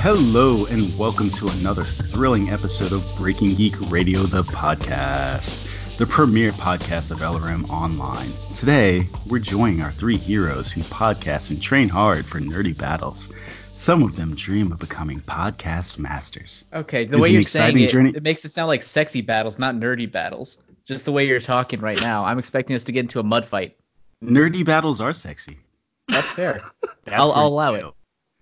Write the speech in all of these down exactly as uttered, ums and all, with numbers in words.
Hello, and welcome to another thrilling episode of Breaking Geek Radio, the podcast, the premier podcast of L R M Online. Today, we're joining our three heroes who podcast and train hard for nerdy battles. Some of them dream of becoming podcast masters. Okay, the It's way an you're saying exciting it, journey. it makes it sound like sexy battles, not nerdy battles. Just the way you're talking right now. I'm expecting us to get into a mud fight. Nerdy battles are sexy. That's fair. That's I'll, where I'll you allow fail. it.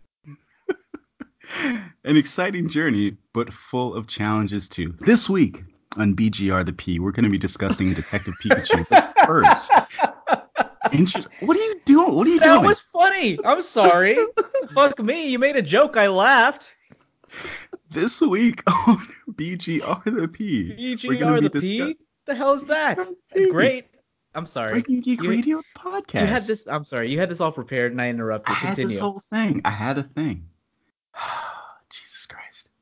An exciting journey, but full of challenges too. This week on B G R the P, we're going to be discussing Detective Pikachu. But first, intro- what are you doing? What are you That doing? was funny. I'm sorry. Fuck me. You made a joke. I laughed. This week on B G R the P, we're going to B G R be the discussing P? The hell is that? It's great. I'm sorry. Breaking Geek You, Radio podcast. you had this. I'm sorry. You had this all prepared, and I I interrupted. had Continue. this whole thing. I had a thing. Jesus Christ.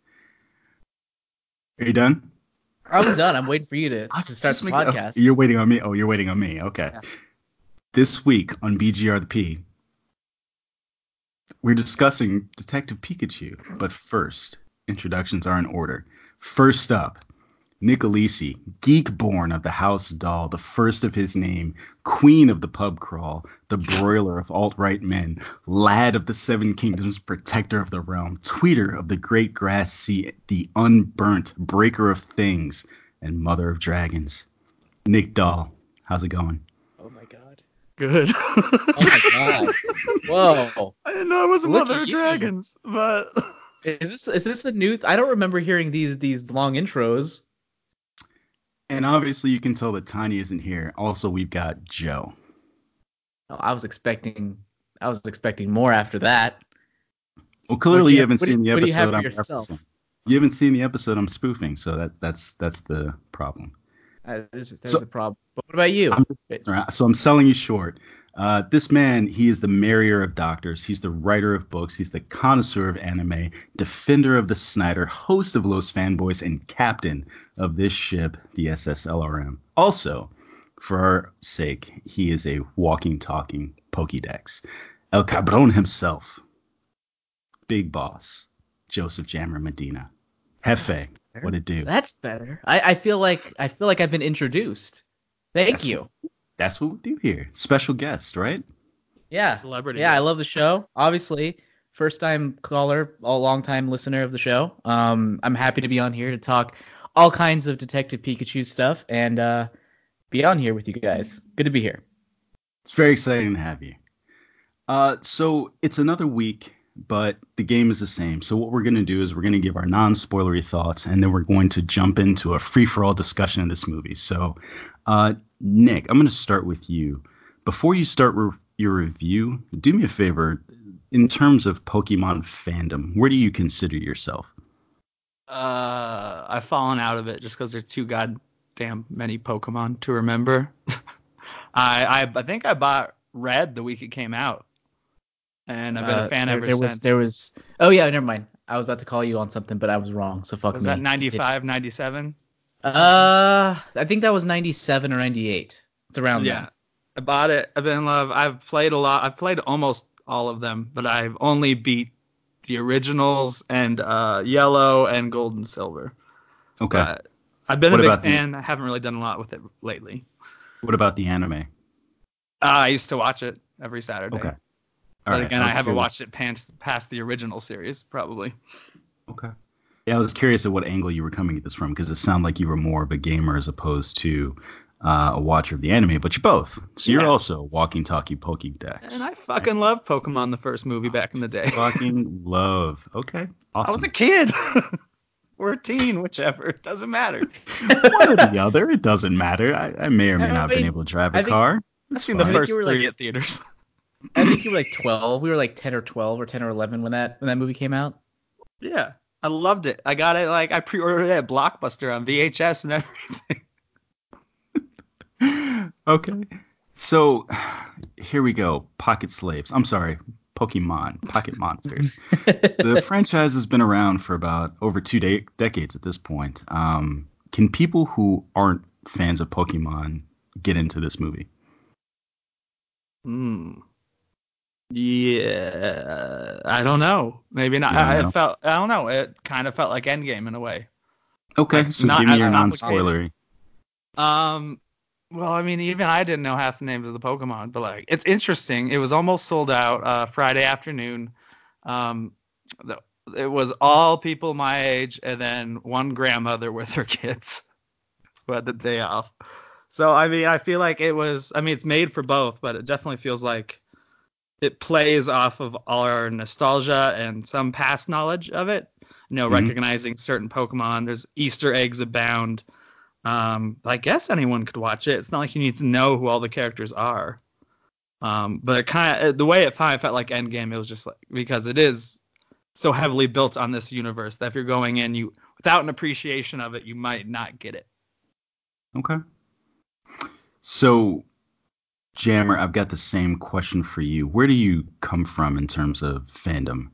Are you done? I'm done. I'm waiting for you to, I to start just the make it- oh, podcast. you're waiting on me. Oh, you're waiting on me. Okay. Yeah. This week on B G R the P, we're discussing Detective Pikachu. But first, introductions are in order. First up, Nick Alisi, geek-born of the House Doll, the first of his name, queen of the pub crawl, the broiler of alt-right men, lad of the Seven Kingdoms, protector of the realm, tweeter of the great grass sea, the unburnt, breaker of things, and mother of dragons. Nick Dahl, how's it going? Oh my god. Good. Oh my god. Whoa. I didn't know it was a Look Mother at of you. Dragons, but Is this is this a new? Th- I don't remember hearing these these long intros. And obviously you can tell that Tiny isn't here. Also, we've got Joe. Oh, I was expecting I was expecting more after that. Well, clearly do you, you- haven't what do seen you- the what do you have episode for I'm yourself? referencing. You haven't seen the episode I'm spoofing, so that that's that's the problem. Uh, this is, there's So a problem. But what about you? I'm just, so I'm selling you short. Uh, this man, he is the marrier of doctors. He's the writer of books. He's the connoisseur of anime, defender of the Snyder, host of Los Fanboys, and captain of this ship, the S S L R M. Also, for our sake, he is a walking, talking Pokédex. El Cabron himself, Big Boss, Joseph Jammer Medina. Hefe, what it do? That's better. I, I feel like I feel like I've been introduced. Thank That's you. That's what we do here. Special guest, right? Yeah. celebrity. Yeah, I guest. love the show. Obviously, first time caller, a long time listener of the show. Um, I'm happy to be on here to talk all kinds of Detective Pikachu stuff and uh, be on here with you guys. Good to be here. It's very exciting to have you. Uh, so it's another week, but the game is the same. So what we're going to do is we're going to give our non-spoilery thoughts, and then we're going to jump into a free-for-all discussion of this movie. So, uh, Nick, I'm going to start with you. Before you start re- your review, do me a favor. In terms of Pokemon fandom, where do you consider yourself? Uh, I've fallen out of it just because there's too goddamn many Pokemon to remember. I, I I think I bought Red the week it came out, and I've been Uh, a fan there, ever there since. was there was. Oh yeah, never mind. I was about to call you on something, but I was wrong. So fuck was me. that ninety-five, ninety-seven? Uh, I think that was ninety-seven or ninety-eight. It's around Yeah, there. I bought it. I've been in love. I've played a lot. I've played almost all of them, but I've only beat the originals and uh, Yellow and Gold and Silver. Okay. But I've been What a big about the- fan. I haven't really done a lot with it lately. What about the anime? Uh, I used to watch it every Saturday. Okay. All But right. again, I, was haven't curious. watched it past, past the original series, probably. Okay. Yeah, I was curious at what angle you were coming at this from because it sounded like you were more of a gamer as opposed to uh, a watcher of the anime, but you're both. So you're Yeah. also a walking, talking Pokédex. And I fucking loved Pokemon the first movie back in the day. Fucking love. Okay. Awesome. I was a kid. Or a teen, whichever. It doesn't matter. One or the other. It doesn't matter. I, I may or may I not have been mean, able to drive a I think- car. I've It's seen the fine. I think first you were, three like- at theaters. I think you were like twelve. We were like ten or twelve or ten or eleven when that when that movie came out. Yeah. I loved it. I got it, like, I pre-ordered it at Blockbuster on V H S and everything. Okay. So here we go. Pocket slaves. I'm sorry. Pokemon. Pocket monsters. The franchise has been around for about over two de- decades at this point. Um, can people who aren't fans of Pokemon get into this movie? Hmm. Yeah, I don't know. Maybe not. You don't I, it know. felt. I don't know. It kind of felt like Endgame in a way. Okay, Like so not give me as your Um, complicated. non-spoilery. Um. Well, I mean, even I didn't know half the names of the Pokemon, but like, it's interesting. It was almost sold out uh, Friday afternoon. Um, the, it was all people my age, and then one grandmother with her kids who had the day off. So, I mean, I feel like it was. I mean, it's made for both, but it definitely feels like it plays off of our nostalgia and some past knowledge of it. You know, Hmm. recognizing certain Pokemon. There's Easter eggs abound. Um, I guess anyone could watch it. It's not like you need to know who all the characters are. Um, but it kind of the way it kind of felt like Endgame. It was just like because it is so heavily built on this universe that if you're going in, you without an appreciation of it, you might not get it. Okay. So, Jammer, I've got the same question for you. Where do you come from in terms of fandom?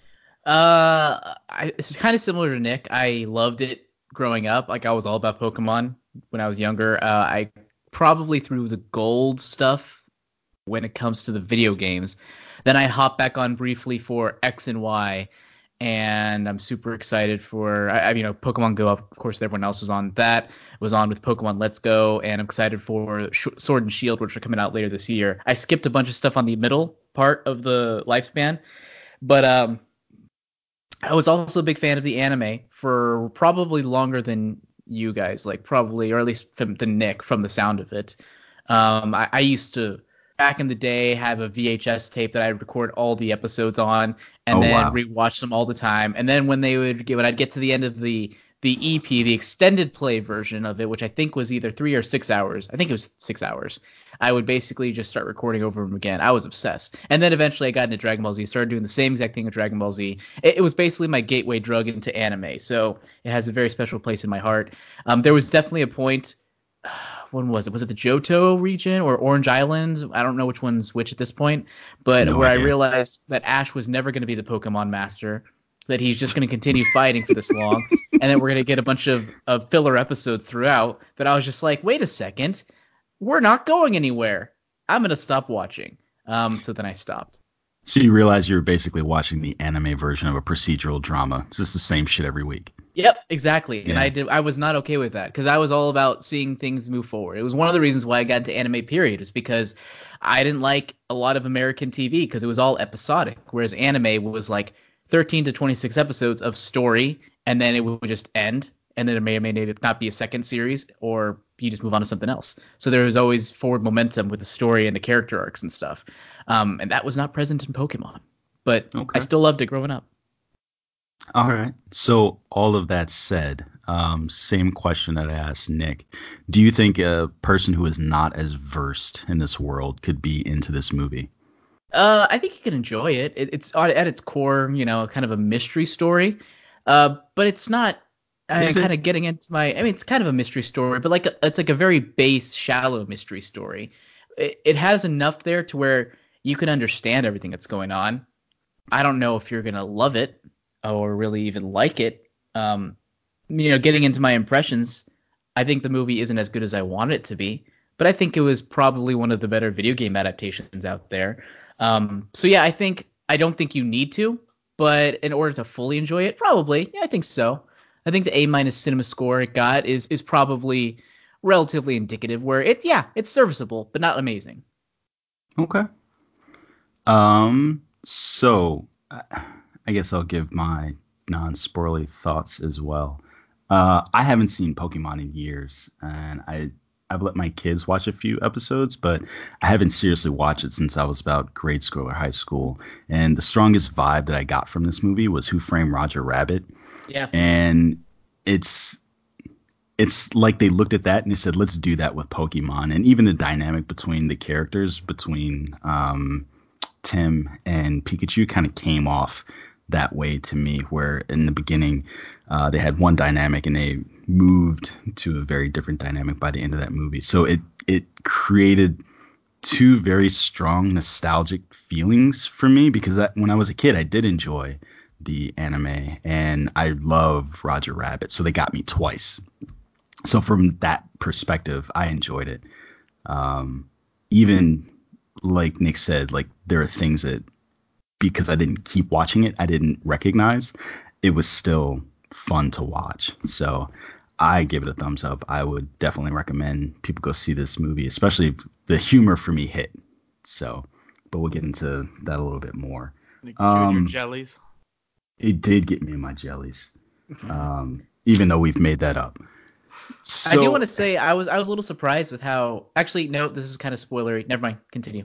Uh, I, it's kind of similar to Nick. I loved it growing up. Like I was all about Pokemon when I was younger. Uh, I probably through the gold stuff when it comes to the video games. Then I hop back on briefly for X and Y, and I'm super excited for I, I you know Pokemon Go. Of course, everyone else was on that. Was on with Pokemon Let's Go, and I'm excited for Sh- Sword and Shield, which are coming out later this year. I skipped a bunch of stuff on the middle part of the lifespan, but um I was also a big fan of the anime for probably longer than you guys, like probably, or at least from the Nick from the sound of it. Um, I, I used to back in the day have a V H S tape that I'd record all the episodes on, and Oh, then wow. rewatch them all the time. And then when they would get when I'd get to the end of the the E P, the extended play version of it, which I think was either three or six hours. I think it was six hours. I would basically just start recording over them again. I was obsessed. And then eventually I got into Dragon Ball Z, started doing the same exact thing with Dragon Ball Z. It, it was basically my gateway drug into anime. So it has a very special place in my heart. Um, there was definitely a point. When was it? Was it the Johto region or Orange Island? I don't know which one's which at this point, but No where I idea. realized that Ash was never going to be the Pokemon master, that he's just going to continue fighting for this long, and then we're going to get a bunch of, of filler episodes throughout. That I was just like, wait a second, we're not going anywhere. I'm going to stop watching. Um, so then I stopped. So you realize you're basically watching the anime version of a procedural drama. It's just the same shit every week. Yep, exactly. And I Yeah. did. I was not okay with that because I was all about seeing things move forward. It was one of the reasons why I got into anime. Period, is because I didn't like a lot of American T V because it was all episodic, whereas anime was like thirteen to twenty-six episodes of story, and then it would just end, and then it may or may not be a second series, or you just move on to something else. So there was always forward momentum with the story and the character arcs and stuff, um, and that was not present in Pokemon. But I Okay. still loved it growing up. All right. So all of that said, um, same question that I asked Nick. Do you think a person who is not as versed in this world could be into this movie? Uh, I think you can enjoy it. it. It's at at its core, you know, kind of a mystery story. Uh, but it's not. I'm Is kind it? of getting into my. I mean, it's kind of a mystery story, but like a, it's like a very base, shallow mystery story. It, it has enough there to where you can understand everything that's going on. I don't know if you're gonna love it or really even like it. Um, you know, getting into my impressions, I think the movie isn't as good as I wanted it to be, but I think it was probably one of the better video game adaptations out there. Um, so yeah, I think I don't think you need to, but in order to fully enjoy it, probably, yeah, I think so. I think the A minus cinema score it got is is probably relatively indicative. Where it's yeah, it's serviceable, but not amazing. Okay. Um, so I I guess I'll give my non-spoilery thoughts as well. Uh, I haven't seen Pokemon in years, and I I've let my kids watch a few episodes, but I haven't seriously watched it since I was about grade school or high school. And the strongest vibe that I got from this movie was Who Framed Roger Rabbit, Yeah. and it's it's like they looked at that and they said, let's do that with Pokemon, and even the dynamic between the characters between um Tim and Pikachu kind of came off that way to me, where in the beginning uh, they had one dynamic and they moved to a very different dynamic by the end of that movie. So it it created two very strong nostalgic feelings for me because that, when I was a kid, I did enjoy the anime and I love Roger Rabbit. So they got me twice. So from that perspective, I enjoyed it. Um, even like Nick said, like there are things that because I didn't keep watching it, I didn't recognize. It was still fun to watch. So I give it a thumbs up. I would definitely recommend people go see this movie, especially if the humor for me hit. So, but we'll get into that a little bit more. You your Um, jellies. it did get me in my jellies, um, even though we've made that up. So, I do want to say I was I was a little surprised with how. Actually, no, this is kind of spoilery. Never mind. Continue.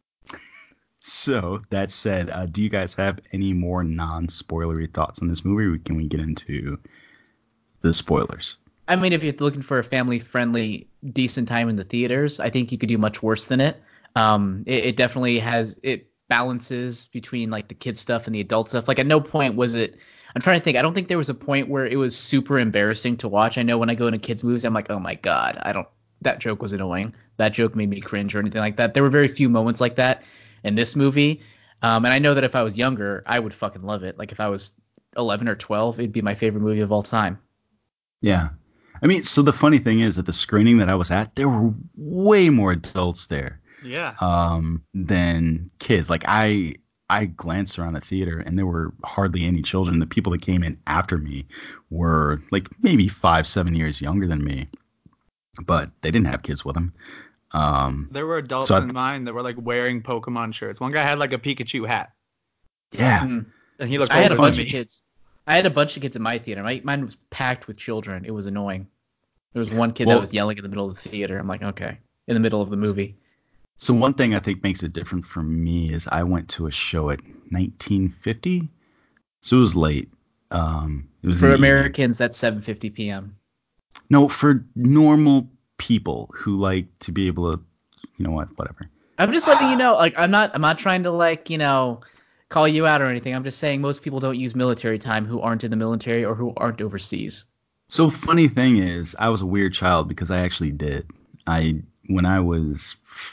So that said, uh, do you guys have any more non-spoilery thoughts on this movie? Or can we get into the spoilers? I mean, if you're looking for a family-friendly, decent time in the theaters, I think you could do much worse than it. Um, it, it definitely has it balances between like the kid stuff and the adult stuff. Like at no point was it. I'm trying to think. I don't think there was a point where it was super embarrassing to watch. I know when I go into kids movies, I'm like, oh my god, I don't. That joke was annoying. That joke made me cringe or anything like that. There were very few moments like that in this movie. Um, and I know that if I was younger, I would fucking love it. Like if I was eleven or twelve, it'd be my favorite movie of all time. Yeah. I mean, so the funny thing is, at the screening that I was at, there were way more adults there Yeah. um, than kids. Like I, I glanced around the theater, and there were hardly any children. The people that came in after me were like maybe five, seven years younger than me, but they didn't have kids with them. Um, There were adults so I, in mine that were like wearing Pokemon shirts. One guy had like a Pikachu hat, yeah, Mm. and he it's looked I had a older funny. than bunch of me. kids. I had a bunch of kids in my theater. My, mine was packed with children. It was annoying. There was one kid that Well, was yelling in the middle of the theater. I'm like, okay, in the middle of the movie. so one thing I think makes it different for me is I went to a show at nineteen fifty, so it was late. Um, it was in For the evening. Americans, that's seven fifty p.m. No, for normal people who like to be able to, you know what, whatever. I'm just letting you know. Like, I'm not. I'm not trying to like you know call you out or anything. I'm just saying most people don't use military time who aren't in the military or who aren't overseas. So funny thing is, I was a weird child because I actually did. I when I was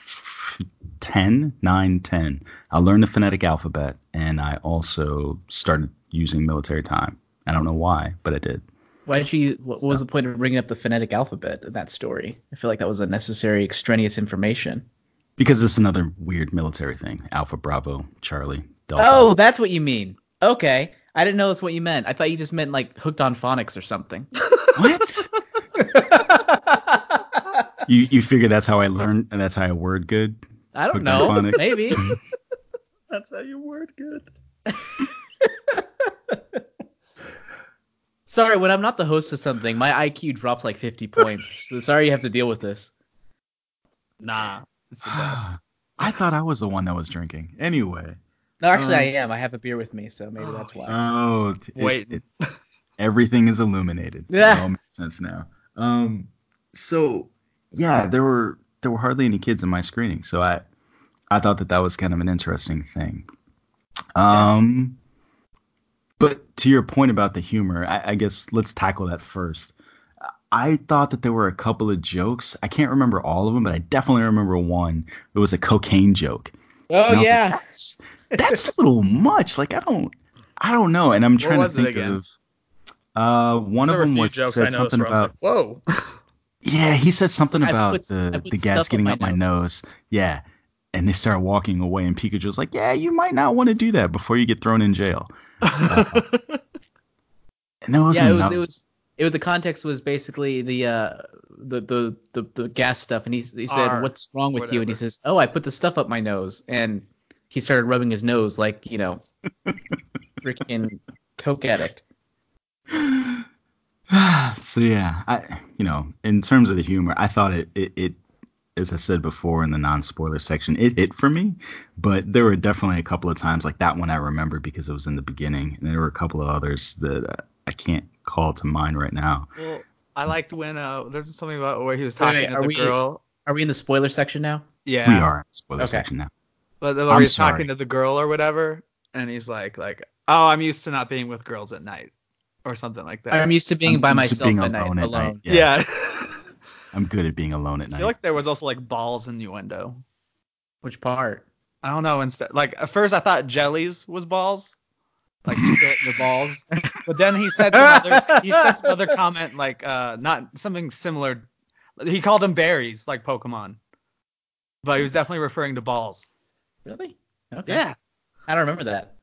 ten, nine, ten, I learned the phonetic alphabet, and I also started using military time. I don't know why, but I did. Why did you? What, what So was the point of bringing up the phonetic alphabet in that story? I feel like that was unnecessary, extraneous information. because it's another weird military thing. Alpha, Bravo, Charlie, Delta. Oh, that's what you mean. Okay, I didn't know that's what you meant. I thought you just meant like hooked on phonics or something. What? You you figure that's how I learned and that's how I word good? I don't Hooked on know. phonics? Maybe. That's how you word good. Sorry, when I'm not the host of something, my I Q drops like fifty points. So sorry you have to deal with this. Nah, it's the best. I thought I was the one that was drinking. Anyway. No, actually, I Um, am. I have a beer with me, so maybe Oh, that's why. oh, t- it, Wait. it, everything is illuminated. It Yeah. all makes sense now. Um, so yeah, there were there were hardly any kids in my screening, so I I thought that that was kind of an interesting thing. Um, but to your point about the humor, I, I guess let's tackle that first. I thought that there were a couple of jokes. I can't remember all of them, but I definitely remember one. It was a cocaine joke, Oh and I was like, yeah. "That's that's a little much." Like I don't, I don't know. And I'm What trying to was it think again? of. Uh, one There of were a them few was he jokes I said noticed something where I was like, about. "Whoa." Yeah, he said It's like, something I put about I the put the gas stuff up getting my up my nose. nose. Yeah, and they started walking away, and Pikachu was like, "Yeah, you might not want to do that before you get thrown in jail." Uh, and there was Yeah, it was another. it was it was the context was basically the uh the the the, the gas stuff, and he he said, R, "What's wrong with you?" And he whatever. says, "Oh, I put the stuff up my nose," and he started rubbing his nose like you know, freaking coke addict. So yeah, I you know, in terms of the humor, I thought it it, it as I said before in the non-spoiler section, it hit for me, but there were definitely a couple of times like that one I remember because it was in the beginning, and there were a couple of others that uh, I can't call to mind right now. Well, I liked when uh, there's something about where he was Wait, talking wait, to are the we girl. are we in the spoiler section now? We Yeah, are in the spoiler Okay. section now. but where I'm he's talking sorry. to the girl or whatever, and he's like, like, "Oh, I'm used to not being with girls at night," or something like that. I'm used to being I'm by used to being myself at night, alone at night. alone. Yeah, Yeah. I'm good at being alone at I feel night. like there was also like balls innuendo. Which part? I don't know. Instead, like at first I thought jellies was balls, like you feel it in your balls. But then he said some other he said some other comment like uh not something similar. He called them berries, like Pokemon. but he was definitely referring to balls. Really? Okay. Yeah. I don't remember that.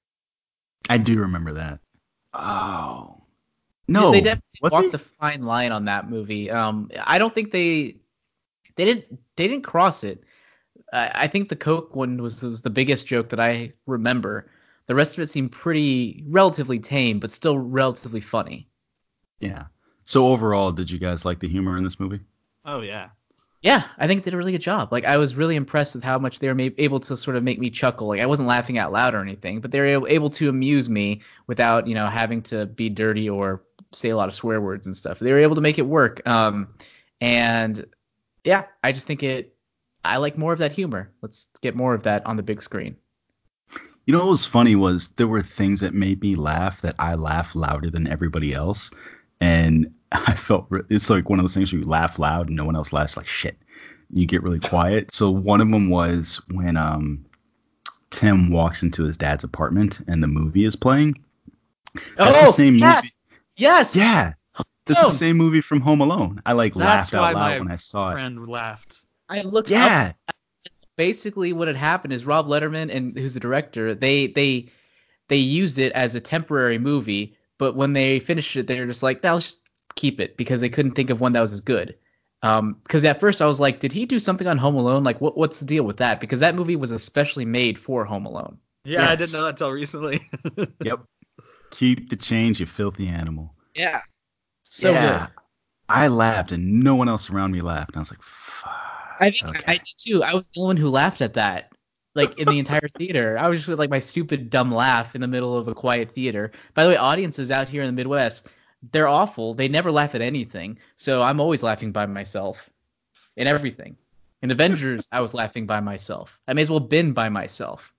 I do remember that. Oh. They- No. They definitely Was walked he? a fine line on that movie. Um, I don't think they they didn't they didn't cross it. I, I think the Coke one was, was the biggest joke that I remember. The rest of it seemed pretty relatively tame, but still relatively funny. Yeah. So overall, did you guys like the humor in this movie? Oh yeah. Yeah, I think it did a really good job. Like I was really impressed with how much they were ma- able to sort of make me chuckle. Like I wasn't laughing out loud or anything, but they were able able to amuse me without, you know, having to be dirty or say a lot of swear words and stuff. They were able to make it work. Um, and yeah, I just think it. I like more of that humor. Let's get more of that on the big screen. You know what was funny was there were things that made me laugh that I laugh louder than everybody else, and I felt re- it's like one of those things where you laugh loud and no one else laughs. Like shit, you get really quiet. So one of them was when um Tim walks into his dad's apartment and the movie is playing. That's the Oh same movie. yes, yes. Yeah, this is the Boom. same movie from Home Alone. I like That's laughed out why loud my when I saw it. friend laughed. I looked up. Yeah, Basically, what had happened is Rob Letterman and who's the director, they they they used it as a temporary movie, but when they finished it, they were just like, "Now let's just keep it," because they couldn't think of one that was as good. Um, because at first I was like, "Did he do something on Home Alone? Like, what what's the deal with that?" Because that movie was especially made for Home Alone. Yeah, I didn't yes, know that until recently. yep. Keep the change, you filthy animal. Yeah, so Yeah, good. I laughed and no one else around me laughed. And I was like, fuck. I think I Okay. did too. I was the only one who laughed at that, like in the entire theater. I was just like my stupid dumb laugh in the middle of a quiet theater. By the way, audiences out here in the Midwest, they're awful. They never laugh at anything. So I'm always laughing by myself in everything. In Avengers, I was laughing by myself. I may as well been by myself.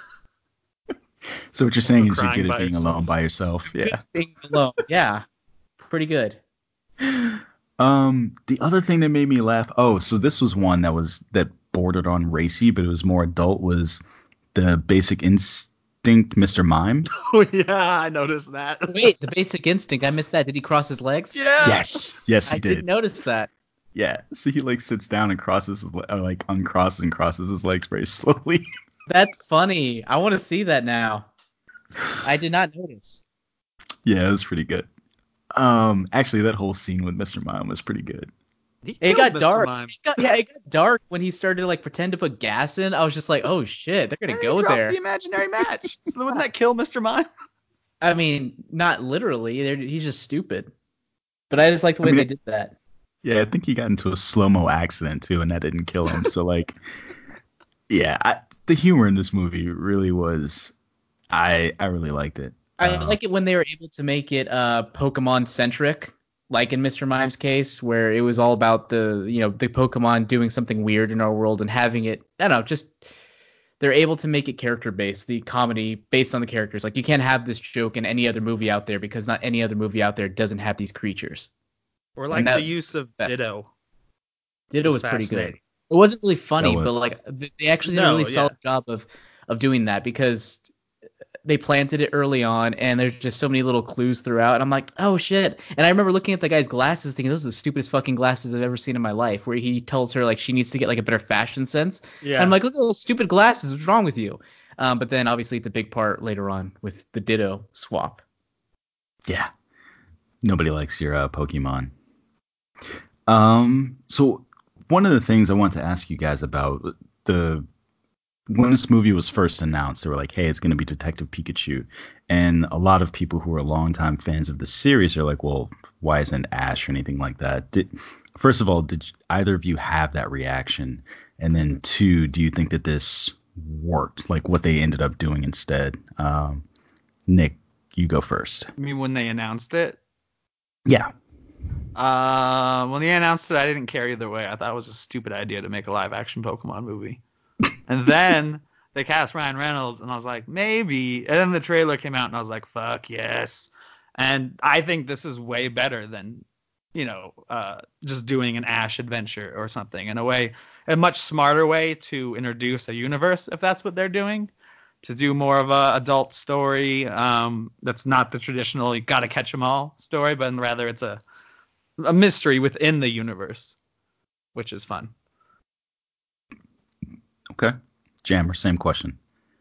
So what you're Also saying is you're crying good at by being alone yourself. by yourself. Good Yeah. at being alone. Yeah, pretty good. Um, the other thing that made me laugh. Oh, so this was one that was that bordered on racy, but it was more adult. Was the Basic Instinct Mister Mime? Oh yeah, I noticed that. Wait, the Basic Instinct. I missed that. Did he cross his legs? Yeah. Yes. Yes, he I did did. notice that. Yeah. So he like sits down and crosses his le- or, like uncrosses and crosses his legs very slowly. That's funny. I want to see that now. I did not notice. Yeah, it was pretty good. Um, actually, that whole scene with Mister Mime was pretty good. He It killed got mister dark. Mime. It got, yeah, it got dark when he started to like pretend to put gas in. I was just like, oh shit, they're gonna And he go dropped there. the imaginary match. So wouldn't that kill mister Mime? I mean, not literally. They're, he's just stupid. But I just like the I way mean, they it, did that. yeah, I think he got into a slow mo accident too, and that didn't kill him. So like, yeah, I, the humor in this movie really was. I I really liked it. I Um, like it when they were able to make it uh Pokemon centric, like in Mister Mime's case, where it was all about the you know the Pokemon doing something weird in our world and having it. I don't know, just they're able to make it character based, the comedy based on the characters. Like you can't have this joke in any other movie out there because not any other movie out there doesn't have these creatures. Or And like the that use of that Ditto Ditto was was pretty good. fascinating. It wasn't really that funny, was but like th- they actually did a really No, yeah. solid job of of doing that because they planted it early on and there's just so many little clues throughout. And I'm like, oh shit. And I remember looking at the guy's glasses thinking those are the stupidest fucking glasses I've ever seen in my life, where he tells her like she needs to get like a better fashion sense. And I'm Yeah. like, look at those stupid glasses. What's wrong with you? Um, but then obviously it's a big part later on with the Ditto swap. yeah. Nobody likes your uh, Pokemon. Um, so one of the things I want to ask you guys about the when this movie was first announced, they were like, "Hey, it's going to be Detective Pikachu," and a lot of people who are longtime fans of the series are like, "Well, why isn't Ash or anything like that?" Did, first of all, did either of you have that reaction? And then two, do you think that this worked? Like what they ended up doing instead? Um, Nick, you go first. I mean, when they announced it, Yeah. uh, when they announced it, I didn't care either way. I thought it was a stupid idea to make a live action Pokemon movie. And then they cast Ryan Reynolds, and I was like, maybe. And then the trailer came out, and I was like, fuck yes. And I think this is way better than, you know, uh, just doing an Ash adventure or something. In a way, a much smarter way to introduce a universe, if that's what they're doing. To do more of a adult story um, that's not the traditional you gotta catch 'em all story, but rather it's a a mystery within the universe, which is fun. Okay. Jammer, same question.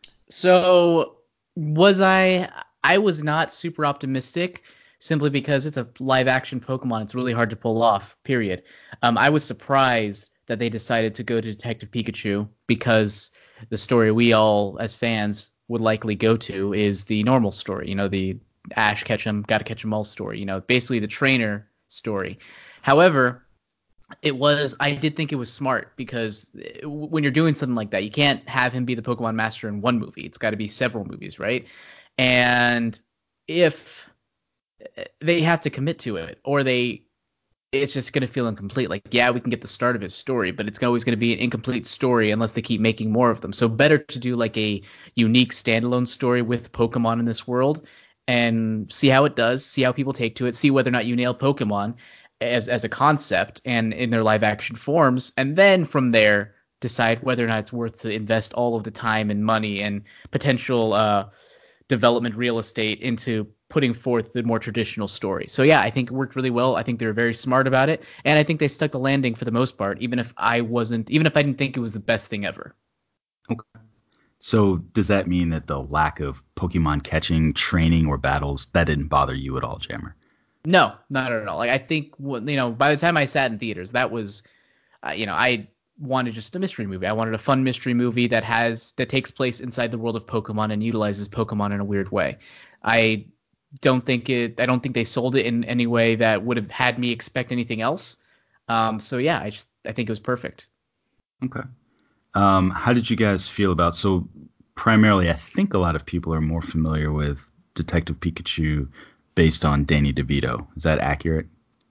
So was I? I was not super optimistic simply because it's a live action Pokemon. It's really hard to pull off. Period. Um, I was surprised that they decided to go to Detective Pikachu because the story we all as fans would likely go to is the normal story. You know, the Ash catch 'em, gotta catch 'em all story. You know, basically the trainer story. However, it was I did think it was smart because when you're doing something like that, you can't have him be the Pokemon master in one movie. It's got to be several movies, right? And if they have to commit to it, or they it's just going to feel incomplete. Like, yeah, we can get the start of his story, but it's always going to be an incomplete story unless they keep making more of them. So better to do like a unique standalone story with Pokemon in this world and see how it does, see how people take to it, see whether or not you nail Pokemon as as a concept and in their live action forms, and then from there decide whether or not it's worth to invest all of the time and money and potential uh, development real estate into putting forth the more traditional story. So yeah, I think it worked really well. I think they were very smart about it, and I think they stuck the landing for the most part, even if I wasn't, even if I didn't think it was the best thing ever. Okay. So does that mean that the lack of Pokemon catching, training, or battles, that didn't bother you at all, Jammer? No, not at all. Like I think, you know, by the time I sat in theaters, that was, uh, you know, I wanted just a mystery movie. I wanted a fun mystery movie that has that takes place inside the world of Pokemon and utilizes Pokemon in a weird way. I don't think it. I don't think they sold it in any way that would have had me expect anything else. Um, so yeah, I just I think it was perfect. Okay. Um, how did you guys feel about so primarily I think a lot of people are more familiar with Detective Pikachu based on Danny DeVito. Is that accurate?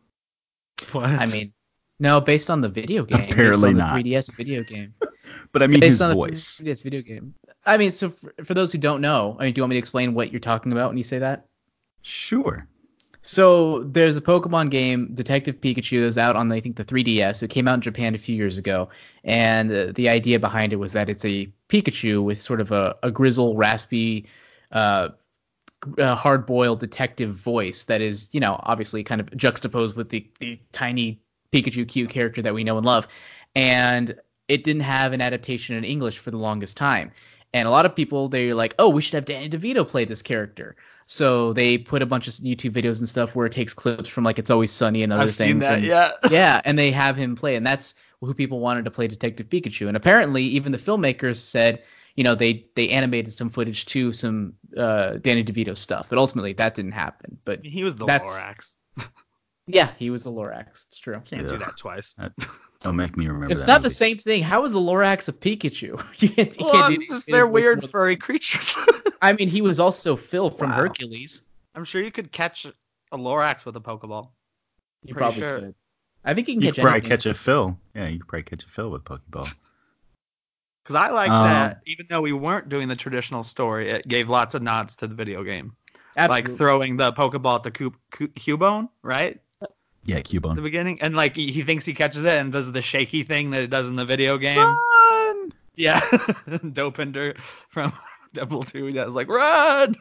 I What? mean, no, based on the video game, based Apparently on the not. three D S video game, But I mean based his on the voice. three D S video game. I mean, so for, for those who don't know, I mean, do you want me to explain what you're talking about when you say that? Sure. So there's a Pokemon game, Detective Pikachu, that's out on I think the three D S. It came out in Japan a few years ago, and uh, the idea behind it was that it's a Pikachu with sort of a, a grizzle, raspy, uh, uh, hard-boiled detective voice that is, you know, obviously kind of juxtaposed with the the tiny Pikachu cute character that we know and love, and it didn't have an adaptation in English for the longest time. And a lot of people they're like, oh, we should have Danny DeVito play this character. So they put a bunch of YouTube videos and stuff where it takes clips from like It's Always Sunny and other I've seen things, that. and Yeah. yeah, and they have him play, and that's who people wanted to play Detective Pikachu. And apparently, even the filmmakers said, you know, they they animated some footage to some uh, Danny DeVito stuff, but ultimately that didn't happen. But He was the that's Lorax. yeah, he was the Lorax. It's true. Can't do Ugh. that twice. That- don't make me remember It's that not the movie. same thing. How is the Lorax a Pikachu? you can't, you can't Well, do it's just any they're voice weird more than furry once. creatures. I mean, he was also Phil from Wow. Hercules. I'm sure you could catch a Lorax with a Pokeball. You Pretty probably sure. could. I think you can You catch could probably anything. catch a Phil. Yeah, you could probably catch a Phil with Pokeball. Because I like Um, that, even though we weren't doing the traditional story, it gave lots of nods to the video game. Like Absolutely. throwing the Pokeball at the Cu- Cu- Cubone, right? yeah, At the Cubone. beginning. And like he he thinks he catches it and does the shaky thing that it does in the video game. Run! Yeah. Dopinder from Deadpool two. Yeah, was like, run!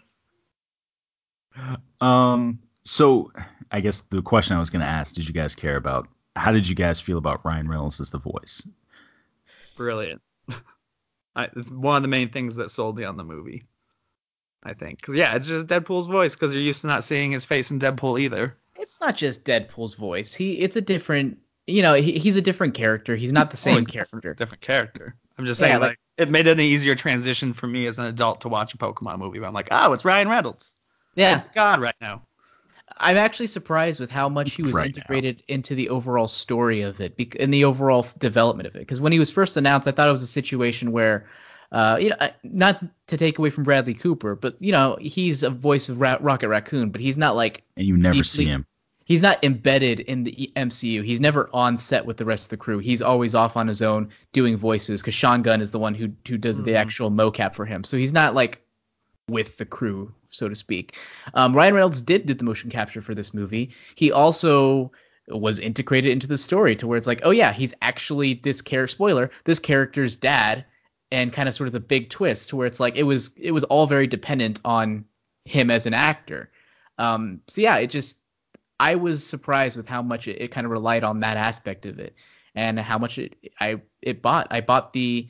Um, so I guess the question I was going to ask, did you guys care about, how did you guys feel about Ryan Reynolds as the voice? Brilliant. I, it's one of the main things that sold me on the movie, I think. Because, yeah, it's just Deadpool's voice because you're used to not seeing his face in Deadpool either. It's not just Deadpool's voice. He it's a different, you know, he, he's a different character. He's not the Oh, same he's a different, character. different character. I'm just Yeah, saying, like like, it made it an easier transition for me as an adult to watch a Pokemon movie. But I'm like, oh, it's Ryan Reynolds. yeah, It's God right now. I'm actually surprised with how much he was Right now. integrated into the overall story of it, bec- in the overall f- development of it. Because when he was first announced, I thought it was a situation where, uh, you know, uh, not to take away from Bradley Cooper, but you know, he's a voice of Ra- Rocket Raccoon, but he's not like And you never see deeply. him. He's not embedded in the E- M C U. He's never on set with the rest of the crew. He's always off on his own doing voices because Sean Gunn is the one who who does the Mm-hmm. actual mocap for him. So he's not like with the crew, so to speak. Um, Ryan Reynolds did did the motion capture for this movie. He also was integrated into the story to where it's like, oh yeah, he's actually this character. Spoiler: this character's dad, and kind of sort of the big twist to where it's like it was it was all very dependent on him as an actor. Um, so yeah, it just I was surprised with how much it, it kind of relied on that aspect of it, and how much it I it bought. I bought the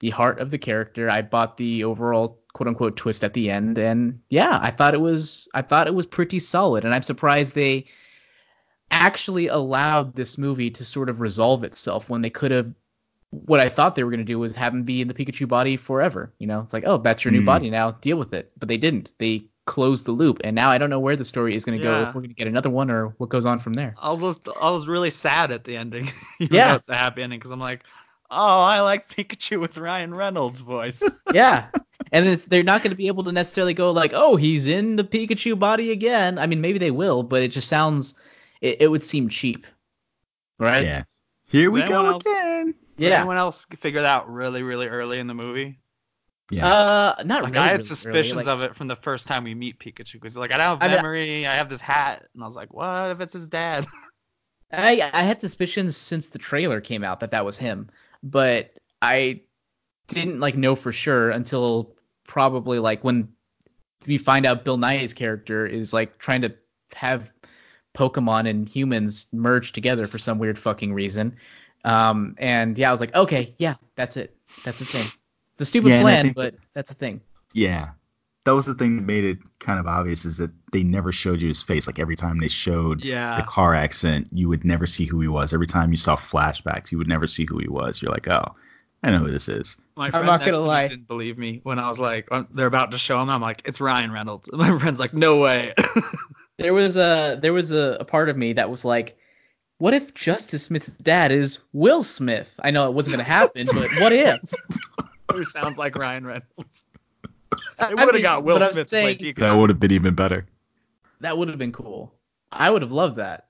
the heart of the character. I bought the overall quote unquote twist at the end, and yeah, I thought it was I thought it was pretty solid, and I'm surprised they actually allowed this movie to sort of resolve itself when they could have. What I thought they were going to do was have him be in the Pikachu body forever. You know, it's like, oh, that's your new Mm. body now, deal with it. But they didn't. They closed the loop, and now I don't know where the story is going to go. Yeah. If we're going to get another one, or what goes on from there. I was I was really sad at the ending, even Yeah. though it's a happy ending, because I'm like, oh, I like Pikachu with Ryan Reynolds' voice. Yeah. And it's, they're not going to be able to necessarily go like, oh, he's in the Pikachu body again. I mean, maybe they will, but it just sounds, it, it would seem cheap, right? Yeah. Here we Did anyone go else- again. Did Yeah. anyone else figure that out really, really early in the movie? Yeah. Uh, not Like, really. I had really suspicions early. Like, of it from the first time we meet Pikachu, because like, I don't have I mean, memory, I have this hat, and I was like, what if it's his dad? I I had suspicions since the trailer came out that that was him, but I didn't like know for sure until probably like when we find out Bill Nighy's character is like trying to have Pokemon and humans merge together for some weird fucking reason. Um, and yeah, I was like, okay, yeah, that's it. That's a thing. It's a stupid Yeah, and I plan, think but that's a thing. Yeah. That was the thing that made it kind of obvious, is that they never showed you his face. Like every time they showed Yeah. the car accident, you would never see who he was. Every time you saw flashbacks, you would never see who he was. You're like, oh, I know who this is. My I'm friend not next gonna to lie. me didn't believe me when I was like, oh, they're about to show him. I'm like, it's Ryan Reynolds. And my friend's like, no way. There was a there was a, a part of me that was like, what if Justice Smith's dad is Will Smith? I know it wasn't gonna happen, but what if? Who sounds like Ryan Reynolds. I I would have mean, got Will but I'm Smith to play saying- Pikachu. That would have been even better. That would have been cool. I would have loved that.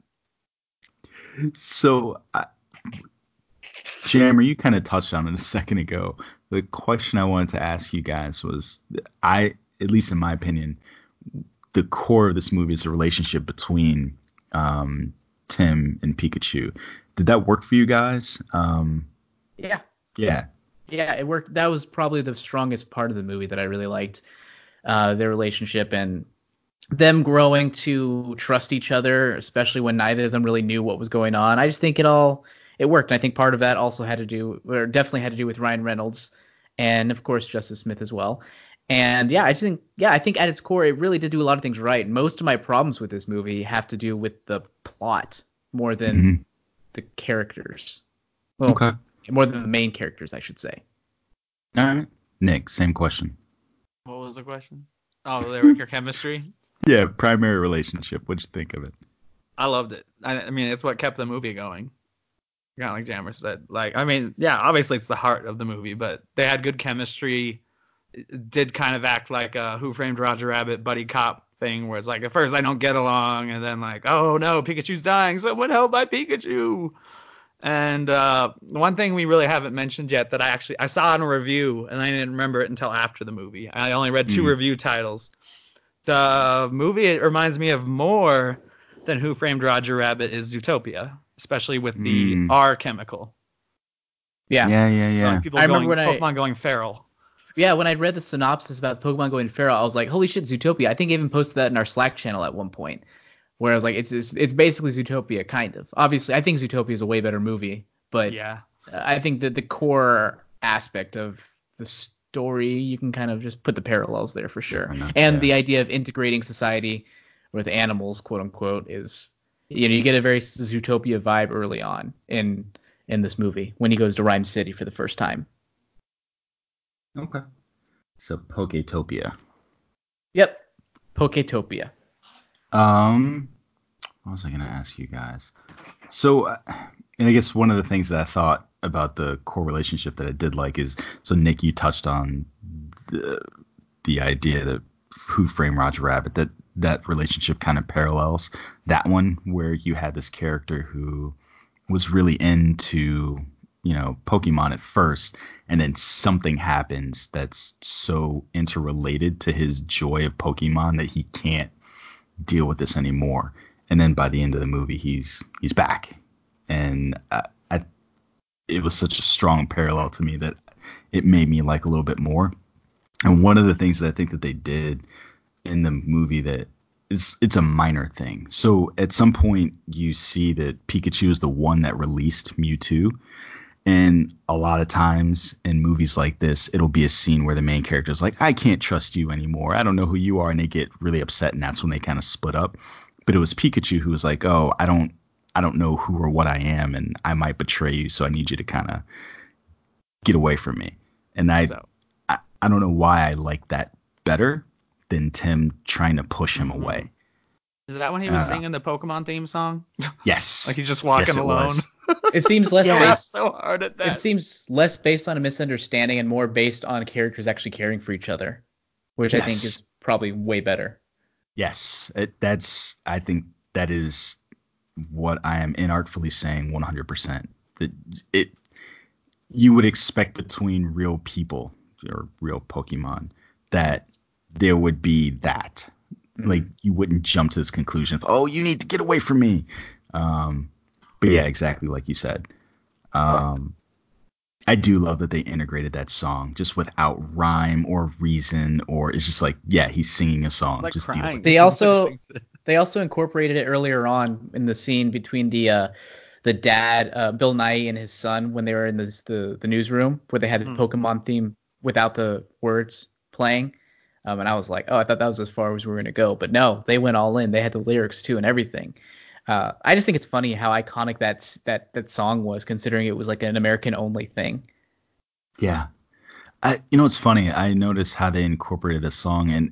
So, I, Jammer, you kind of touched on it a second ago. The question I wanted to ask you guys was, I, at least in my opinion, the core of this movie is the relationship between um, Tim and Pikachu. Did that work for you guys? Um, Yeah. yeah. Yeah, it worked. That was probably the strongest part of the movie that I really liked. Uh, their relationship and them growing to trust each other, especially when neither of them really knew what was going on. I just think it all it worked. And I think part of that also had to do, or definitely had to do with Ryan Reynolds, and of course Justice Smith as well. And yeah, I just think yeah, I think at its core it really did do a lot of things right. Most of my problems with this movie have to do with the plot more than Mhm. the characters. Well, Okay. more than the main characters, I should say. All right. Nick, same question. What was the question? Oh, there was your chemistry. Yeah, primary relationship. What'd you think of it? I loved it. I, I mean, it's what kept the movie going. Kind of like Jammer said. Like, I mean, yeah, obviously it's the heart of the movie, but they had good chemistry. It did kind of act like a Who Framed Roger Rabbit buddy cop thing, where it's like at first I don't get along, and then like, oh no, Pikachu's dying. Someone help my Pikachu. And uh, one thing we really haven't mentioned yet that I actually I saw in a review and I didn't remember it until after the movie. I only read two Mm. review titles. The movie, it reminds me of more than Who Framed Roger Rabbit is Zootopia, especially with the Mm. R chemical. Yeah. Yeah, yeah, yeah. Like people I remember going, when I- Pokemon going feral. Yeah, when I read the synopsis about Pokemon going feral, I was like, "Holy shit, Zootopia!" I think I even posted that in our Slack channel at one point, where I was like, "It's it's, it's basically Zootopia, kind of." Obviously, I think Zootopia is a way better movie, but Yeah. I think that the core aspect of the story, you can kind of just put the parallels there for sure. Fair enough, And yeah. the idea of integrating society with animals, quote unquote, is you know you get a very Zootopia vibe early on in in this movie when he goes to Rhyme City for the first time. Okay. So Poketopia. Yep, Poketopia. Um, what was I gonna ask you guys? So, uh, and I guess one of the things that I thought about the core relationship that I did like is, so Nick, you touched on the the idea that Who Framed Roger Rabbit, that that relationship kind of parallels that one, where you had this character who was really into, you know, Pokemon at first, and then something happens that's so interrelated to his joy of Pokemon that he can't deal with this anymore. And then by the end of the movie, he's he's back, and I, I, it was such a strong parallel to me that it made me like a little bit more. And one of the things that I think that they did in the movie that it's it's a minor thing. So at some point you see that Pikachu is the one that released Mewtwo, And a lot of times in movies like this, it'll be a scene where the main character is like, I can't trust you anymore. I don't know who you are. And they get really upset. And that's when they kind of split up. But it was Pikachu who was like, oh, I don't I don't know who or what I am. And I might betray you. So I need you to kind of get away from me. And I, So. I, I don't know why I like that better than Tim trying to push him Mm-hmm. away. Is that when he was singing the Pokemon theme song? Yes. Like he's just walking yes, it alone. Was. It seems less yeah, based. so hard at that. It seems less based on a misunderstanding and more based on characters actually caring for each other, which yes. I think is probably way better. Yes, it, that's. I think that is what I am inartfully saying. one hundred percent. That it. You would expect between real people or real Pokemon that there would be that. Mm-hmm. Like you wouldn't jump to this conclusion of, oh, you need to get away from me. Um, but yeah, exactly like you said. Um, I do love that they integrated that song just without rhyme or reason, or it's just like, yeah, he's singing a song. Like just crying. deal with it. They also they also incorporated it earlier on in the scene between the uh, the dad, uh, Bill Nye, and his son when they were in this, the the newsroom where they had the mm. Pokemon theme without the words playing. Um, and I was like, oh, I thought that was as far as we were going to go. But no, they went all in. They had the lyrics too and everything. Uh, I just think it's funny how iconic that that that song was, considering it was like an American only thing. Yeah, I, you know, it's funny. I noticed how they incorporated the song, and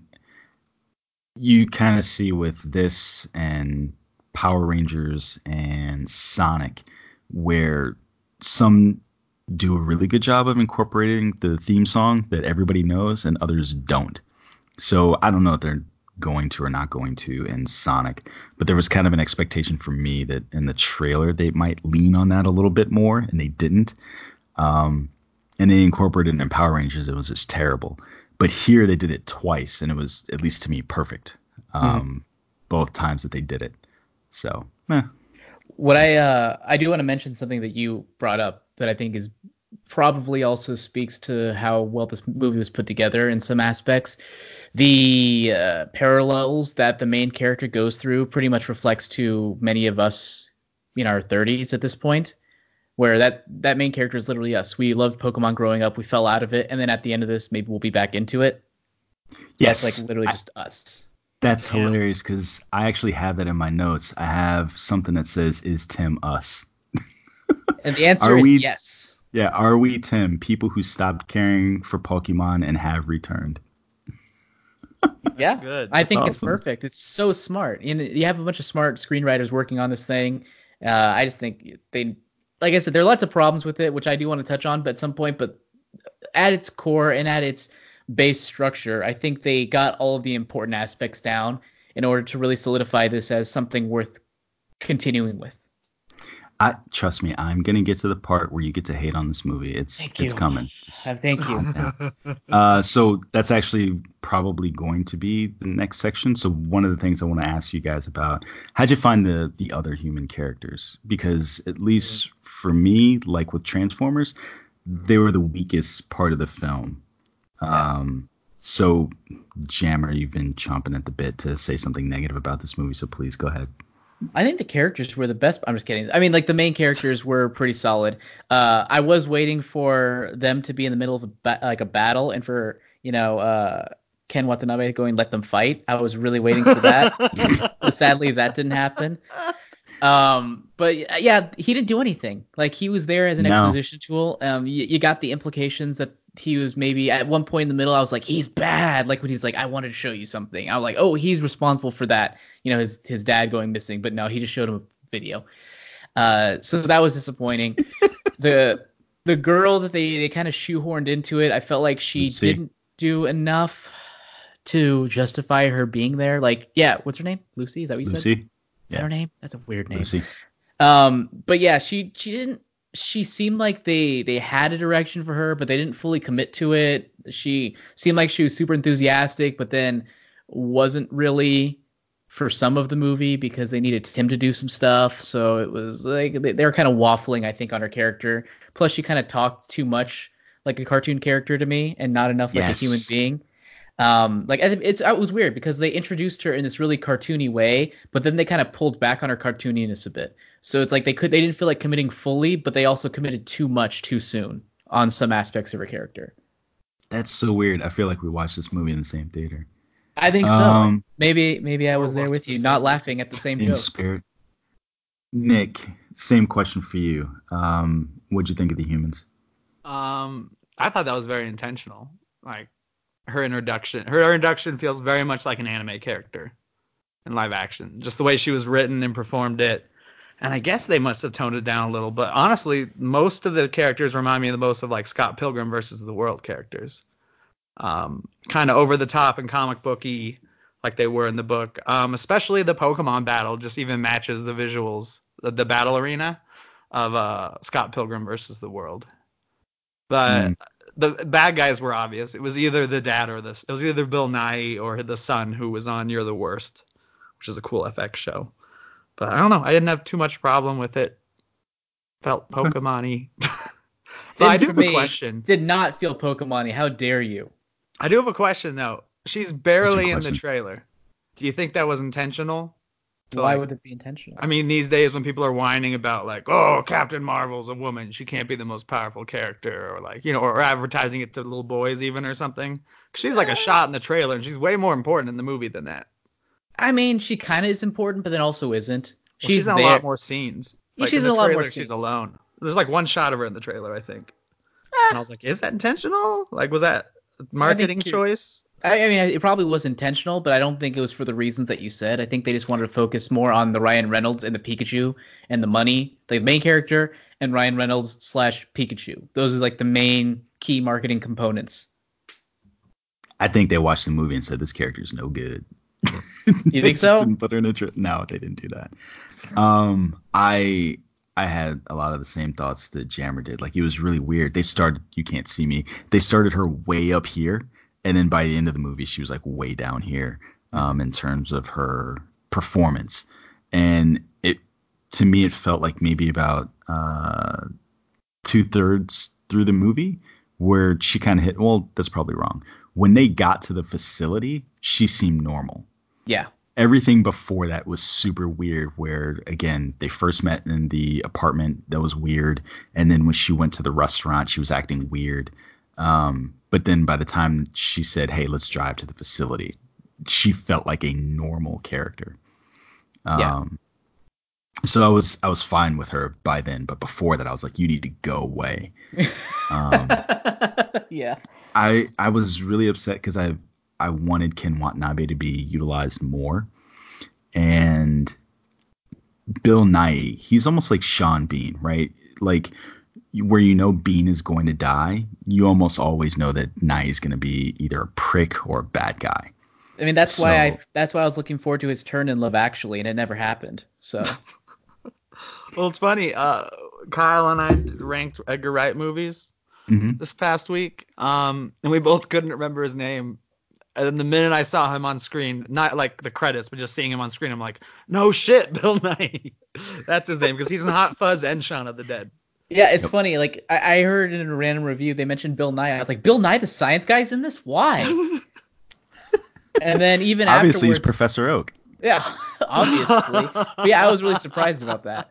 you kind of see with this and Power Rangers and Sonic, where some do a really good job of incorporating the theme song that everybody knows, and others don't. So I don't know if they're going to or not going to in Sonic, but there was kind of an expectation for me that in the trailer they might lean on that a little bit more, and they didn't. Um, and they incorporated it in Power Rangers. It was just terrible. But here they did it twice, and it was, at least to me, perfect. Um, mm-hmm. Both times that they did it. So, eh. What I uh, I do want to mention something that you brought up that I think is probably also speaks to how well this movie was put together in some aspects. The uh, parallels that the main character goes through pretty much reflects to many of us in our thirties at this point, where that, that main character is literally us. We loved Pokemon growing up. We fell out of it. And then at the end of this, maybe we'll be back into it. Yes. That's like literally just I, us. That's Damn. hilarious because I actually have that in my notes. I have something that says, is Tim us? And the answer is we, yes. Yeah, are we, Tim, people who stopped caring for Pokemon and have returned? Yeah, good. I think awesome. It's perfect. It's so smart. You know, you have a bunch of smart screenwriters working on this thing. Uh, I just think they, like I said, there are lots of problems with it, which I do want to touch on, but at some point, but at its core and at its base structure, I think they got all of the important aspects down in order to really solidify this as something worth continuing with. I trust me, I'm gonna get to the part where you get to hate on this movie. It's thank it's you. coming. Just uh, thank you. Uh, so that's actually probably going to be the next section. So one of the things I want to ask you guys about: how'd you find the the other human characters? Because at least for me, like with Transformers, they were the weakest part of the film. Um, so Jammer, you've been chomping at the bit to say something negative about this movie, so please go ahead. I think the characters were the best. I'm just kidding. I mean, like the main characters were pretty solid. Uh, I was waiting for them to be in the middle of a ba- like a battle, and for you know uh, Ken Watanabe going let them fight. I was really waiting for that. But sadly, that didn't happen. Um, but yeah, he didn't do anything. Like he was there as an no. exposition tool. Um, you, you got the implications that he was maybe at one point in the middle. I was like, he's bad. Like when he's like, I wanted to show you something. I was like, oh, he's responsible for that. You know, his his dad going missing. But no, he just showed him a video. Uh, so that was disappointing. the the girl that they they kind of shoehorned into it, I felt like she didn't do enough to justify her being there. Like, yeah, what's her name? Lucy? Is that what you Lucy? said? Lucy. Is that her name? That's a weird name. Lucy. Um, but yeah, she she didn't. She seemed like they they had a direction for her, but they didn't fully commit to it. She seemed like she was super enthusiastic, but then wasn't really for some of the movie because they needed Tim to do some stuff. So it was like they, they were kind of waffling, I think, on her character. Plus, she kind of talked too much like a cartoon character to me, and not enough like yes. a human being. Um, like it's it was weird because they introduced her in this really cartoony way, but then they kind of pulled back on her cartooniness a bit. So it's like they could they didn't feel like committing fully, but they also committed too much too soon on some aspects of her character. That's so weird. I feel like we watched this movie in the same theater. I think so. Um, Maybe maybe I Or was there watched with the you, same not movie. laughing at the same in joke. spirit. Nick, same question for you. Um, what'd you think of the humans? Um, I thought that was very intentional. Like her introduction, her introduction feels very much like an anime character in live action. Just the way she was written and performed it. And I guess they must have toned it down a little. But honestly, most of the characters remind me the most of like Scott Pilgrim versus the World characters. Um, kind of over the top and comic booky, like they were in the book. Um, especially the Pokemon battle just even matches the visuals, the, the battle arena of uh, Scott Pilgrim versus the World. But Mm, the bad guys were obvious. It was either the dad or this. It was either Bill Nye or the son who was on You're the Worst, which is a cool F X show. But I don't know. I didn't have too much problem with it. Felt okay. Pokemon-y. But I Didn't do for have a me. question. Did not feel Pokemon-y. How dare you? I do have a question though. She's What's your barely in the question? trailer. Do you think that was intentional? To Why like, would it be intentional? I mean, these days when people are whining about like, oh, Captain Marvel's a woman, she can't be the most powerful character, or like, you know, or advertising it to little boys even or something. 'Cause she's like a shot in the trailer, and she's way more important in the movie than that. I mean, she kind of is important, but then also isn't. Well, she's She's in a there. lot more scenes. Yeah, Like in she's the in a lot more trailer, she's scenes. alone. There's like one shot of her in the trailer, I think. And I was like, is that intentional? Like, was that a I think marketing you're. choice? I, I mean, it probably was intentional, but I don't think it was for the reasons that you said. I think they just wanted to focus more on the Ryan Reynolds and the Pikachu and the money, the main character, and Ryan Reynolds slash Pikachu. Those are like the main key marketing components. I think they watched the movie and said this character's no good. You They think just so? didn't put her in a tra- No, they didn't do that. Um, I I had a lot of the same thoughts that Jammer did. Like it was really weird. They started. You can't see me. They started her way up here, and then by the end of the movie, she was like way down here. Um, in terms of her performance, and it to me it felt like maybe about uh two thirds through the movie where she kind of hit. Well, that's probably wrong. When they got to the facility, she seemed normal. Yeah. Everything before that was super weird, where again they first met in the apartment, that was weird, and then when she went to the restaurant she was acting weird, um, but then by the time she said, hey, let's drive to the facility, she felt like a normal character. Yeah. um, so i was i was fine with her by then, but before that I was like, you need to go away. um, Yeah. I I was really upset because I I wanted Ken Watanabe to be utilized more, and Bill Nye, he's almost like Sean Bean, right? Like where you know Bean is going to die, you almost always know that Nye is going to be either a prick or a bad guy. I mean, that's why I So that's why I was looking forward to his turn in Love Actually, and it never happened. So Well, it's funny. Uh, Kyle and I ranked Edgar Wright movies mhm. this past week, um, and we both couldn't remember his name. And then the minute I saw him on screen, not like the credits, but just seeing him on screen, I'm like, no shit, Bill Nye. That's his name because he's in Hot Fuzz and Shaun of the Dead. yeah, it's Yep. funny. Like I, I heard in a random review they mentioned Bill Nye. I was like, Bill Nye, the science guy's in this? Why? And then even Obviously he's afterwards, Professor Oak. yeah, obviously. But yeah, I was really surprised about that.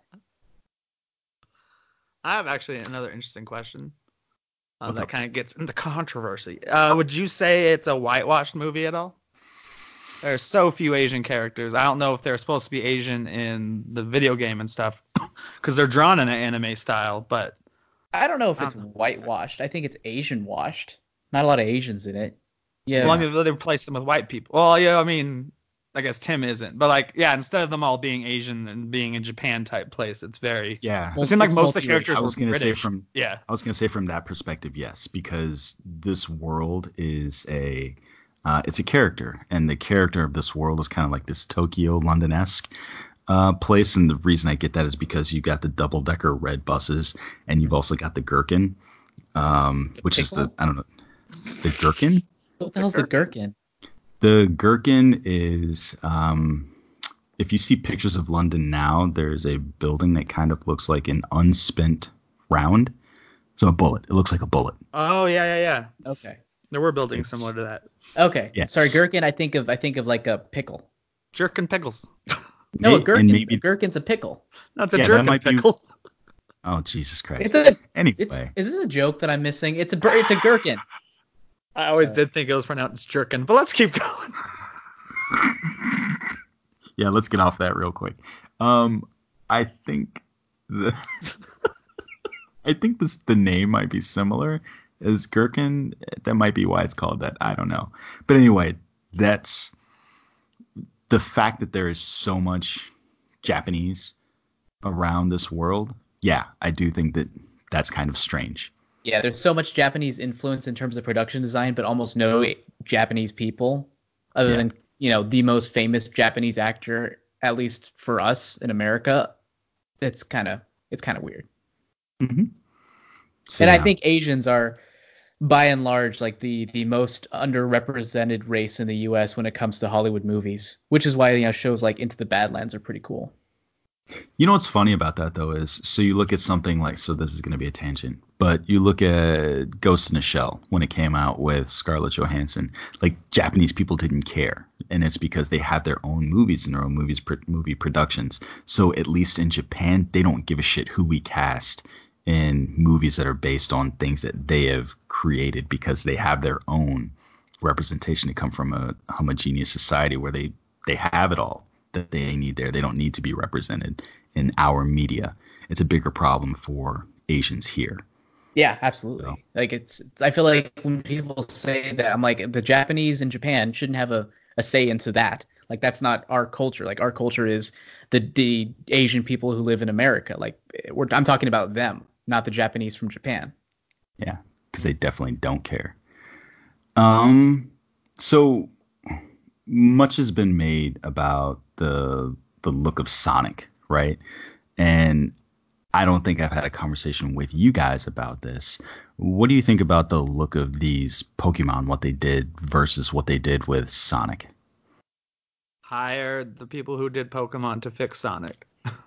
I have actually another interesting question uh, What's that up? kind of gets into controversy. Uh, would you say it's a whitewashed movie at all? There's so few Asian characters. I don't know if they're supposed to be Asian in the video game and stuff because they're drawn in an anime style, but I don't know if I it's don't know. whitewashed. I think it's Asian washed. Not a lot of Asians in it. Yeah. Well, I Yeah. mean, they replace them with white people. Well, yeah, I mean, I guess Tim isn't, but like, yeah, instead of them all being Asian and being a Japan type place, it's very. Yeah. It seemed like It's most of the multiracial. characters I were was gonna say British. from Yeah. I was gonna say from that perspective, yes, because this world is a uh, it's a character, and the character of this world is kind of like this Tokyo London esque uh, place. And the reason I get that is because you've got the double decker red buses, and you've also got the Gherkin, um, which is the Pickle? I don't know the Gherkin. What the hell's the gherkin? The Gherkin is um, if you see pictures of London now, there's a building that kind of looks like an unspent round. So a bullet. It looks like a bullet. Oh yeah, yeah, yeah. Okay. There were buildings It's- similar to that. Okay, Yes. sorry, gherkin. I think of I think of like a pickle. Jerk and pickles. No, May- a and gherkin. maybe A gherkin's a pickle. No, it's a Yeah, jerk that and might be- pickle. oh Jesus It's Christ. a. It's. Anyway, Is this a joke that I'm missing? It's a. bur- It's a gherkin. I always Sorry. did think it was pronounced jerkin, but let's keep going. yeah, let's get off that real quick. Um, I think the I think this the name might be similar as gherkin. That might be why it's called that. I don't know. But anyway, that's the fact that there is so much Japanese around this world. Yeah, I do think that that's kind of strange. Yeah, there's so much Japanese influence in terms of production design, but almost no Japanese people, other Yeah. than you know the most famous Japanese actor, at least for us in America. It's kind of it's kind of weird. Mm-hmm. So, And I yeah. think Asians are, by and large, like the the most underrepresented race in the U S when it comes to Hollywood movies, which is why you know shows like Into the Badlands are pretty cool. You know what's funny about that though is so you look at something like so this is going to be a tangent, but you look at Ghost in a Shell when it came out with Scarlett Johansson. Like Japanese people didn't care, and it's because they had their own movies and their own movies pr- movie productions. So at least in Japan, they don't give a shit who we cast in movies that are based on things that they have created because they have their own representation. They come from a homogeneous society where they they have it all that they need there. They don't need to be represented in our media. It's a bigger problem for Asians here. Yeah, absolutely. So. Like it's, it's, I feel like when people say that, I'm like the Japanese in Japan shouldn't have a, a say into that. Like that's not our culture. Like our culture is the the Asian people who live in America. Like we're, I'm talking about them, not the Japanese from Japan. Yeah, because they definitely don't care. Um, so much has been made about the the look of Sonic, right? And I don't think I've had a conversation with you guys about this. What do you think about the look of these Pokemon, what they did versus what they did with Sonic? Hire the people who did Pokemon to fix Sonic.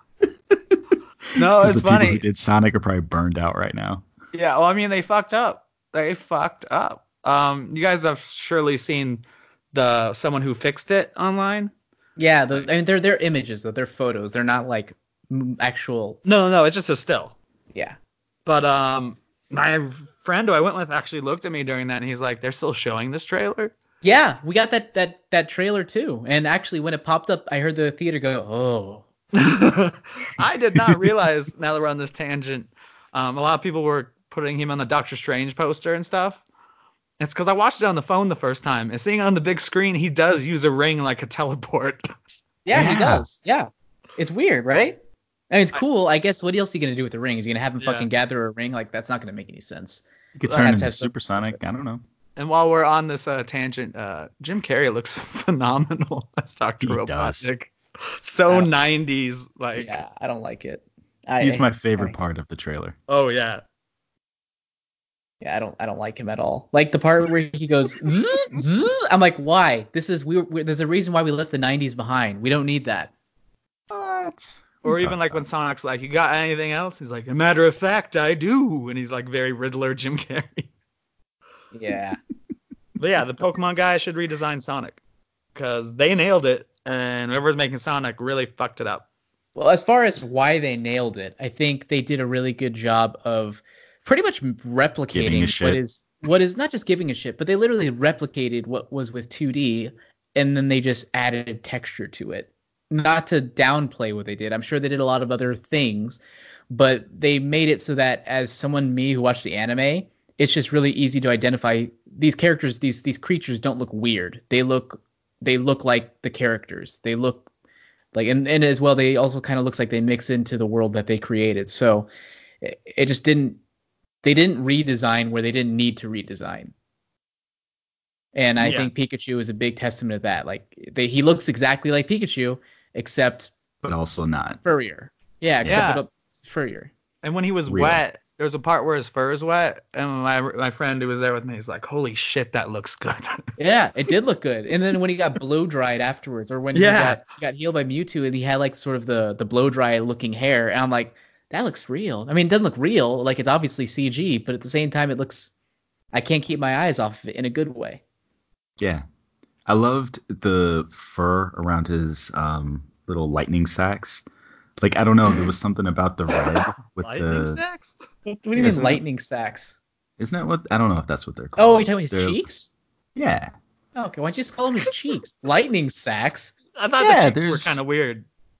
No, Because it's the people funny. who did Sonic are probably burned out right now. Yeah, well, I mean, they fucked up. They fucked up. Um, you guys have surely seen the someone who fixed it online. Yeah, the, I mean they're they're images though. They're photos. They're not like m- actual. No, no, no, it's just a still. Yeah. But um, my friend who I went with actually looked at me during that, and he's like, "They're still showing this trailer." Yeah, we got that that that trailer too. And actually, when it popped up, I heard the theater go, "Oh." I did not realize. Now that we're on this tangent, um, a lot of people were putting him on the Doctor Strange poster and stuff. It's because I watched it on the phone the first time, and seeing it on the big screen, he does use a ring like a teleport. Yeah, he Yeah. does. Yeah, it's weird, right? I mean, it's I- cool. I guess what else are you gonna do with the ring? Is you gonna have him Yeah. fucking gather a ring? Like that's not gonna make any sense. You could It turn has to into have some Supersonic. purpose. I don't know. And while we're on this uh, tangent, uh, Jim Carrey looks phenomenal as Doctor He does. Robotnik. So I don't- nineties, like, Yeah, I don't like it. I, He's I- my favorite I- part of the trailer. oh yeah. Yeah, I don't. I don't like him at all. Like the part where he goes, zzz, zzz, I'm like, why? This is we. we there's a reason why we left the nineties behind. We don't need that. What? Or even like when Sonic's like, "You got anything else?" He's like, "A matter of fact, I do," and he's like very Riddler Jim Carrey. Yeah. But yeah, the Pokemon guy should redesign Sonic because they nailed it, and whoever's making Sonic really fucked it up. Well, as far as why they nailed it, I think they did a really good job of pretty much Giving a replicating what shit. is what is not just giving a shit, but they literally replicated what was with two D, and then they just added texture to it. Not to downplay what they did. I'm sure they did a lot of other things, but they made it so that as someone me who watched the anime, it's just really easy to identify these characters. These these creatures don't look weird. They look they look like the characters. They look like and, and as well they also kind of looks like they mix into the world that they created. So it, it just didn't they didn't redesign where they didn't need to redesign. And I Yeah. think Pikachu is a big testament of that. Like they, he looks exactly like Pikachu, except But also not. furrier. Yeah, except Yeah. for the furrier. And when he was Real. wet, there was a part where his fur is wet, and my my friend who was there with me is like, "Holy shit, that looks good." Yeah, it did look good. And then when he got blow dried afterwards, or when Yeah. he got he got healed by Mewtwo, and he had like sort of the the blow dry looking hair, and I'm like, that looks real. I mean, it doesn't look real, like it's obviously C G, but at the same time, it looks I can't keep my eyes off of it in a good way. Yeah. I loved the fur around his um, little lightning sacks. Like, I don't know, there was something about the red with Lightning the. sacks? What do you Yeah, mean isn't that, lightning sacks? isn't that what? I don't know if that's what they're Oh, you're called. talking about his They're, cheeks? yeah. Oh, okay, why don't you just call them his cheeks? Lightning sacks. I thought the Yeah, cheeks were kind there's. of weird.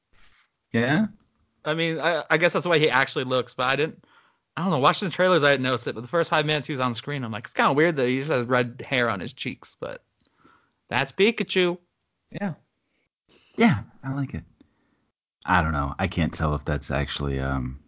Yeah. I mean, I, I guess that's the way he actually looks, but I didn't. I don't know. Watching the trailers, I didn't notice it. But the first five minutes he was on screen, I'm like, it's kind of weird that he just has red hair on his cheeks. But that's Pikachu. Yeah. Yeah, I like it. I don't know. I can't tell if that's actually. Um,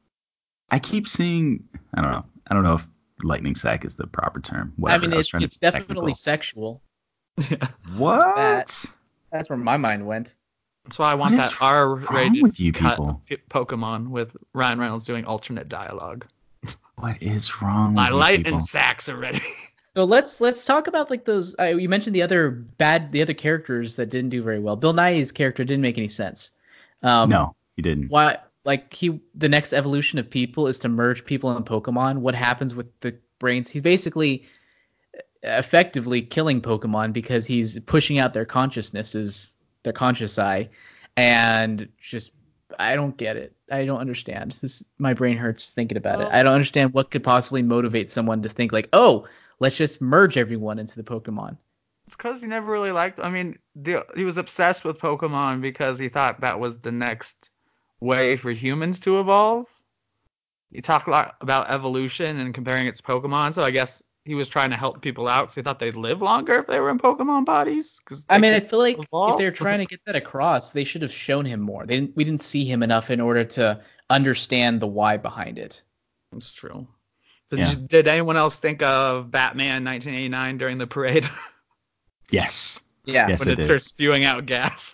I keep seeing. I don't know. I don't know if lightning sack is the proper term. I Whatever. mean, I was it, trying to it's be definitely technical. sexual. Yeah. There's that. What? That's where my mind went. That's why I What want is that wrong R-rated with you cut people? of Pokemon with Ryan Reynolds doing alternate dialogue. What is wrong My with you lightning people? sacks are ready. So let's let's talk about like those. Uh, you mentioned the other bad, the other characters that didn't do very well. Bill Nighy's character didn't make any sense. Um, No, you didn't. why? Like he, the next evolution of people is to merge people in Pokemon. What happens with the brains? He's basically effectively killing Pokemon because he's pushing out their consciousnesses, their conscious eye, and just I don't get it. I don't understand. This my brain hurts thinking about it. I Well, don't understand what could possibly motivate someone to think like, oh, let's just merge everyone into the Pokemon. it's because he never really liked. I mean, the, he was obsessed with Pokemon because he thought that was the next way for humans to evolve. He talked a lot about evolution and comparing it to Pokemon, so I guess he was trying to help people out because he thought they'd live longer if they were in Pokemon bodies because I they mean, I could feel like if evolve. they're trying to get that across, they should have shown him more. They didn't, we didn't see him enough in order to understand the why behind it. That's true. Did, Yeah. you, did anyone else think of Batman nineteen eighty-nine during the parade Yes. Yeah. Yes, when I it did. starts spewing out gas?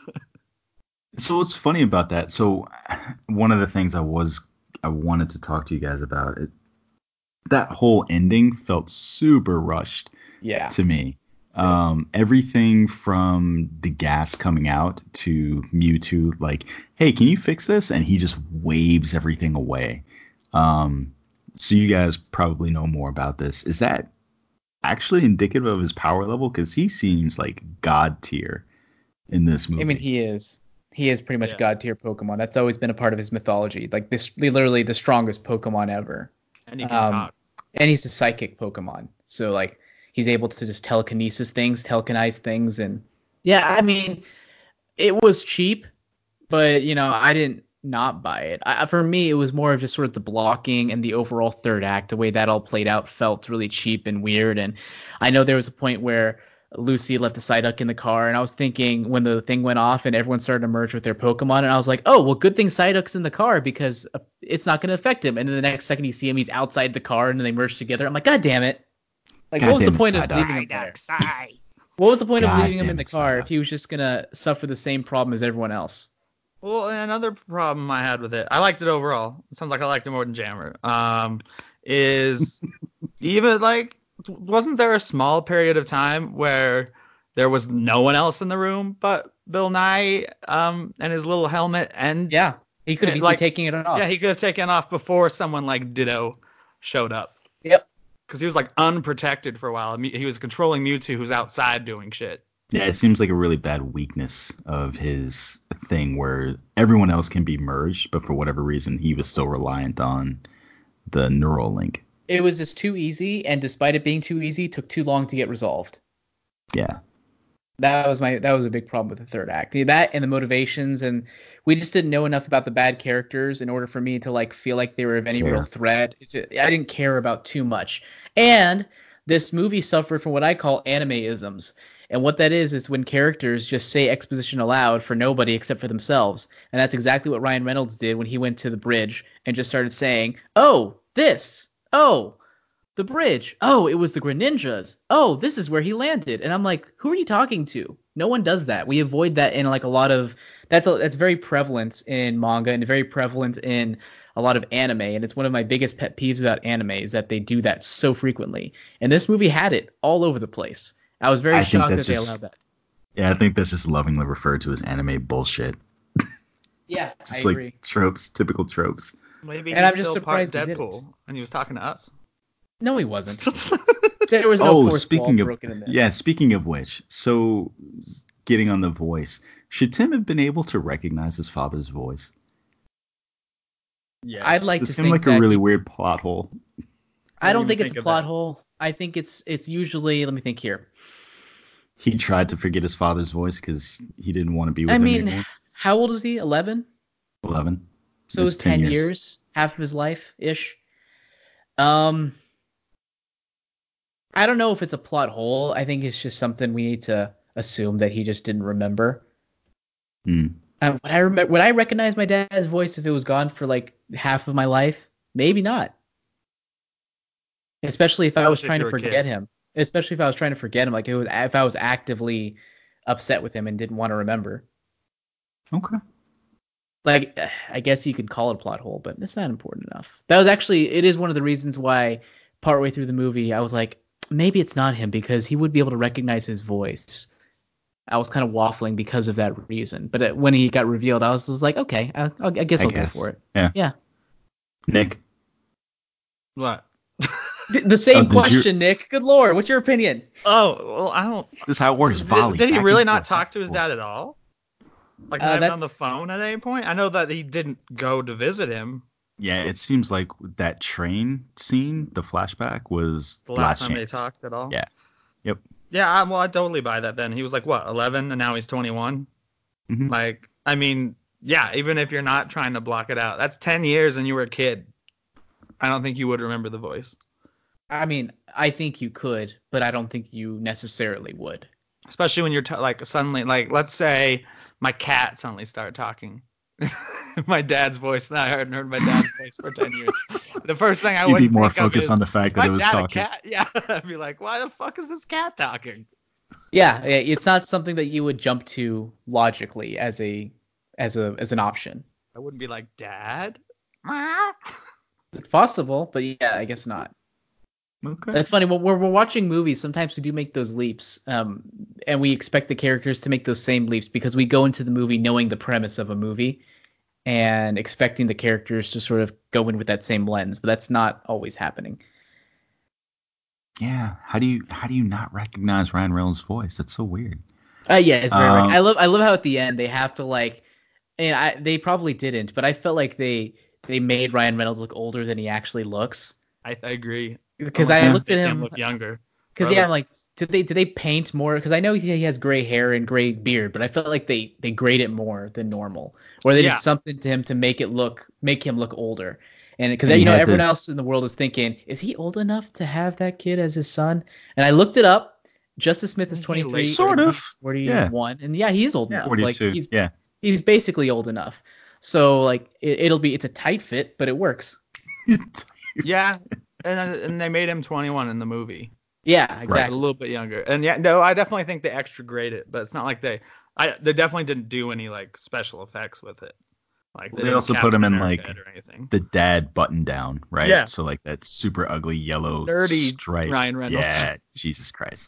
So what's funny about that? So one of the things I was I wanted to talk to you guys about it. That whole ending felt super rushed Yeah. to me. Um, everything from the gas coming out to Mewtwo, like, hey, can you fix this? And he just waves everything away. Um, so you guys probably know more about this. Is that actually indicative of his power level? Because he seems like god tier in this I mean, movie. he is. He is pretty much Yeah. god tier Pokemon. That's always been a part of his mythology. Like this, literally the strongest Pokemon ever. And he can Um, talk. and he's a psychic Pokemon, so like he's able to just telekinesis things, telekinize things, and yeah, I mean, it was cheap, but you know, I didn't not buy it. I, for me, it was more of just sort of the blocking and the overall third act. The way that all played out felt really cheap and weird. And I know there was a point where Lucy left the Psyduck in the car, and I was thinking when the thing went off and everyone started to merge with their Pokemon, and I was like, oh, well, good thing Psyduck's in the car because uh, it's not going to affect him. And then the next second you see him, he's outside the car, and then they merge together. I'm like, God damn it! Like, what God was the damn it, point of Psyduck. leaving him there? Psy. What was the point of God leaving him in damn the it, car if Psyduck. he was just gonna suffer the same problem as everyone else? Well, and another problem I had with it, I liked it overall. It sounds like I liked it more than Jammer. Um, is even like, wasn't there a small period of time where there was no one else in the room but Bill Nye, um, and his little helmet, and Yeah, he could have eh, easily like, taken it yeah, off. he could have taken off before someone like Ditto showed up Yep. because he was like unprotected for a while. He was controlling Mewtwo, who's outside doing shit. Yeah, it seems like a really bad weakness of his thing where everyone else can be merged, but for whatever reason, he was still reliant on the neural link. It was just too easy, and despite it being too easy, it took too long to get resolved. Yeah. That was my that was a big problem with the third act. That and the motivations, and we just didn't know enough about the bad characters in order for me to like feel like they were of any real Care. threat. I didn't care about too much. And this movie suffered from what I call anime-isms. And what that is is when characters just say exposition aloud for nobody except for themselves. And that's exactly what Ryan Reynolds did when he went to the bridge and just started saying, "Oh, this. Oh, the bridge. Oh, it was the Greninjas. Oh, this is where he landed." And I'm like, who are you talking to? No one does that. We avoid that in like a lot of that's a, that's very prevalent in manga and very prevalent in a lot of anime. And it's one of my biggest pet peeves about anime is that they do that so frequently. And this movie had it all over the place. I was very I think shocked that's that they just allowed that. yeah, I think that's just lovingly referred to as anime bullshit. Yeah, I Just like agree. tropes, typical tropes. Maybe And he's I'm just still part surprised they did it. Deadpool, and he was talking to us. No, he wasn't. There was no Oh, fourth wall speaking of broken in this. yeah, speaking of which, so getting on the voice, should Tim have been able to recognize his father's voice? Yes. I'd like This to seemed think like a that really he, weird plot hole. What I do don't you think it's a think of plot that? hole. I think it's it's usually. Let me think here. He tried to forget his father's voice because he didn't want to be with I him mean, anymore. how old was he? Eleven. Eleven. So it was It's ten ten years. years, half of his life ish. Um, I don't know if it's a plot hole. I think it's just something we need to assume that he just didn't remember. Hmm. Um, would I remember? Would I recognize my dad's voice if it was gone for like half of my life? Maybe not. Especially if I was Especially if trying you to were a forget kid. him. Especially if I was trying to forget him. Like it was if I was actively upset with him and didn't want to remember. Okay. Like I guess you could call it a plot hole, but it's not important enough. That was actually it is one of the reasons why partway through the movie I was like, maybe it's not him because he would be able to recognize his voice. I was kind of waffling because of that reason, but it, when he got revealed, I was just like, okay, I, I'll, I guess I I'll go guess. for it. Yeah. Yeah, Nick. What? Th- the same Oh, did you? question, Nick. Good lord, what's your opinion? Oh, well, I don't. This is how it works. Did, Volley. did he back really and not forth, talk back to and his forth. dad at all? Like not Uh, even on the that's phone at any point? I know that he didn't go to visit him Yeah, it seems like that train scene, the flashback, was the last last time they chance. talked at all. Yeah. Yep. Yeah, I, well, I totally buy that then. He was like, what, eleven, and now he's twenty-one? Hmm. Like, I mean, yeah, even if you're not trying to block it out, that's ten years and you were a kid. I don't think you would remember the voice. I mean, I think you could, but I don't think you necessarily would. Especially when you're t- like suddenly, like, let's say my cat suddenly started talking. My dad's voice, and I hadn't heard my dad's voice for ten years. The first thing I You'd be wouldn't more think of focused is, on the is fact that my it was dad a talking. cat? Yeah, I'd be like, why the fuck is this cat talking? Yeah, yeah, it's not something that you would jump to logically as a as a as an option. I wouldn't be like, Dad? Meow. It's possible, but yeah, I guess not. Okay. That's funny. When we're, we're watching movies, sometimes we do make those leaps, um, and we expect the characters to make those same leaps because we go into the movie knowing the premise of a movie and expecting the characters to sort of go in with that same lens, but that's not always happening. Yeah. How do you how do you not recognize Ryan Reynolds' voice? That's so weird. Uh, yeah, it's very. Rec- Um. I love. I love how at the end they have to like, and I they probably didn't, but I felt like they they made Ryan Reynolds look older than he actually looks I, I agree. because Almost I Yeah. looked at make him him. look younger. For Because yeah, other I'm like, did they did they paint more? Because I know he, he has gray hair and gray beard, but I felt like they they grayed it more than normal, or they did Yeah, something to him to make it look make him look older. And because And he you know had everyone the else in the world is thinking, is he old enough to have that kid as his son? And I looked it up. Justice Smith is isn't he late twenty-three sort and thirties? of. he's Yeah. forty-one, and yeah, he's old Yeah. enough. Like forty-two. he's Yeah. he's basically old enough. So like it, it'll be it's a tight fit, but it works. Yeah, and uh, and they made him twenty-one in the movie. Yeah, A exactly. little bit younger. And yeah, no, I definitely think they extra graded, but it's not like they I they definitely didn't do any like special effects with it. Like they They didn't also cast put him him in in their like bed or anything. the dad button down, right? Yeah. So like that super ugly yellow Nerdy stripe. Ryan Reynolds. Yeah, Jesus Christ.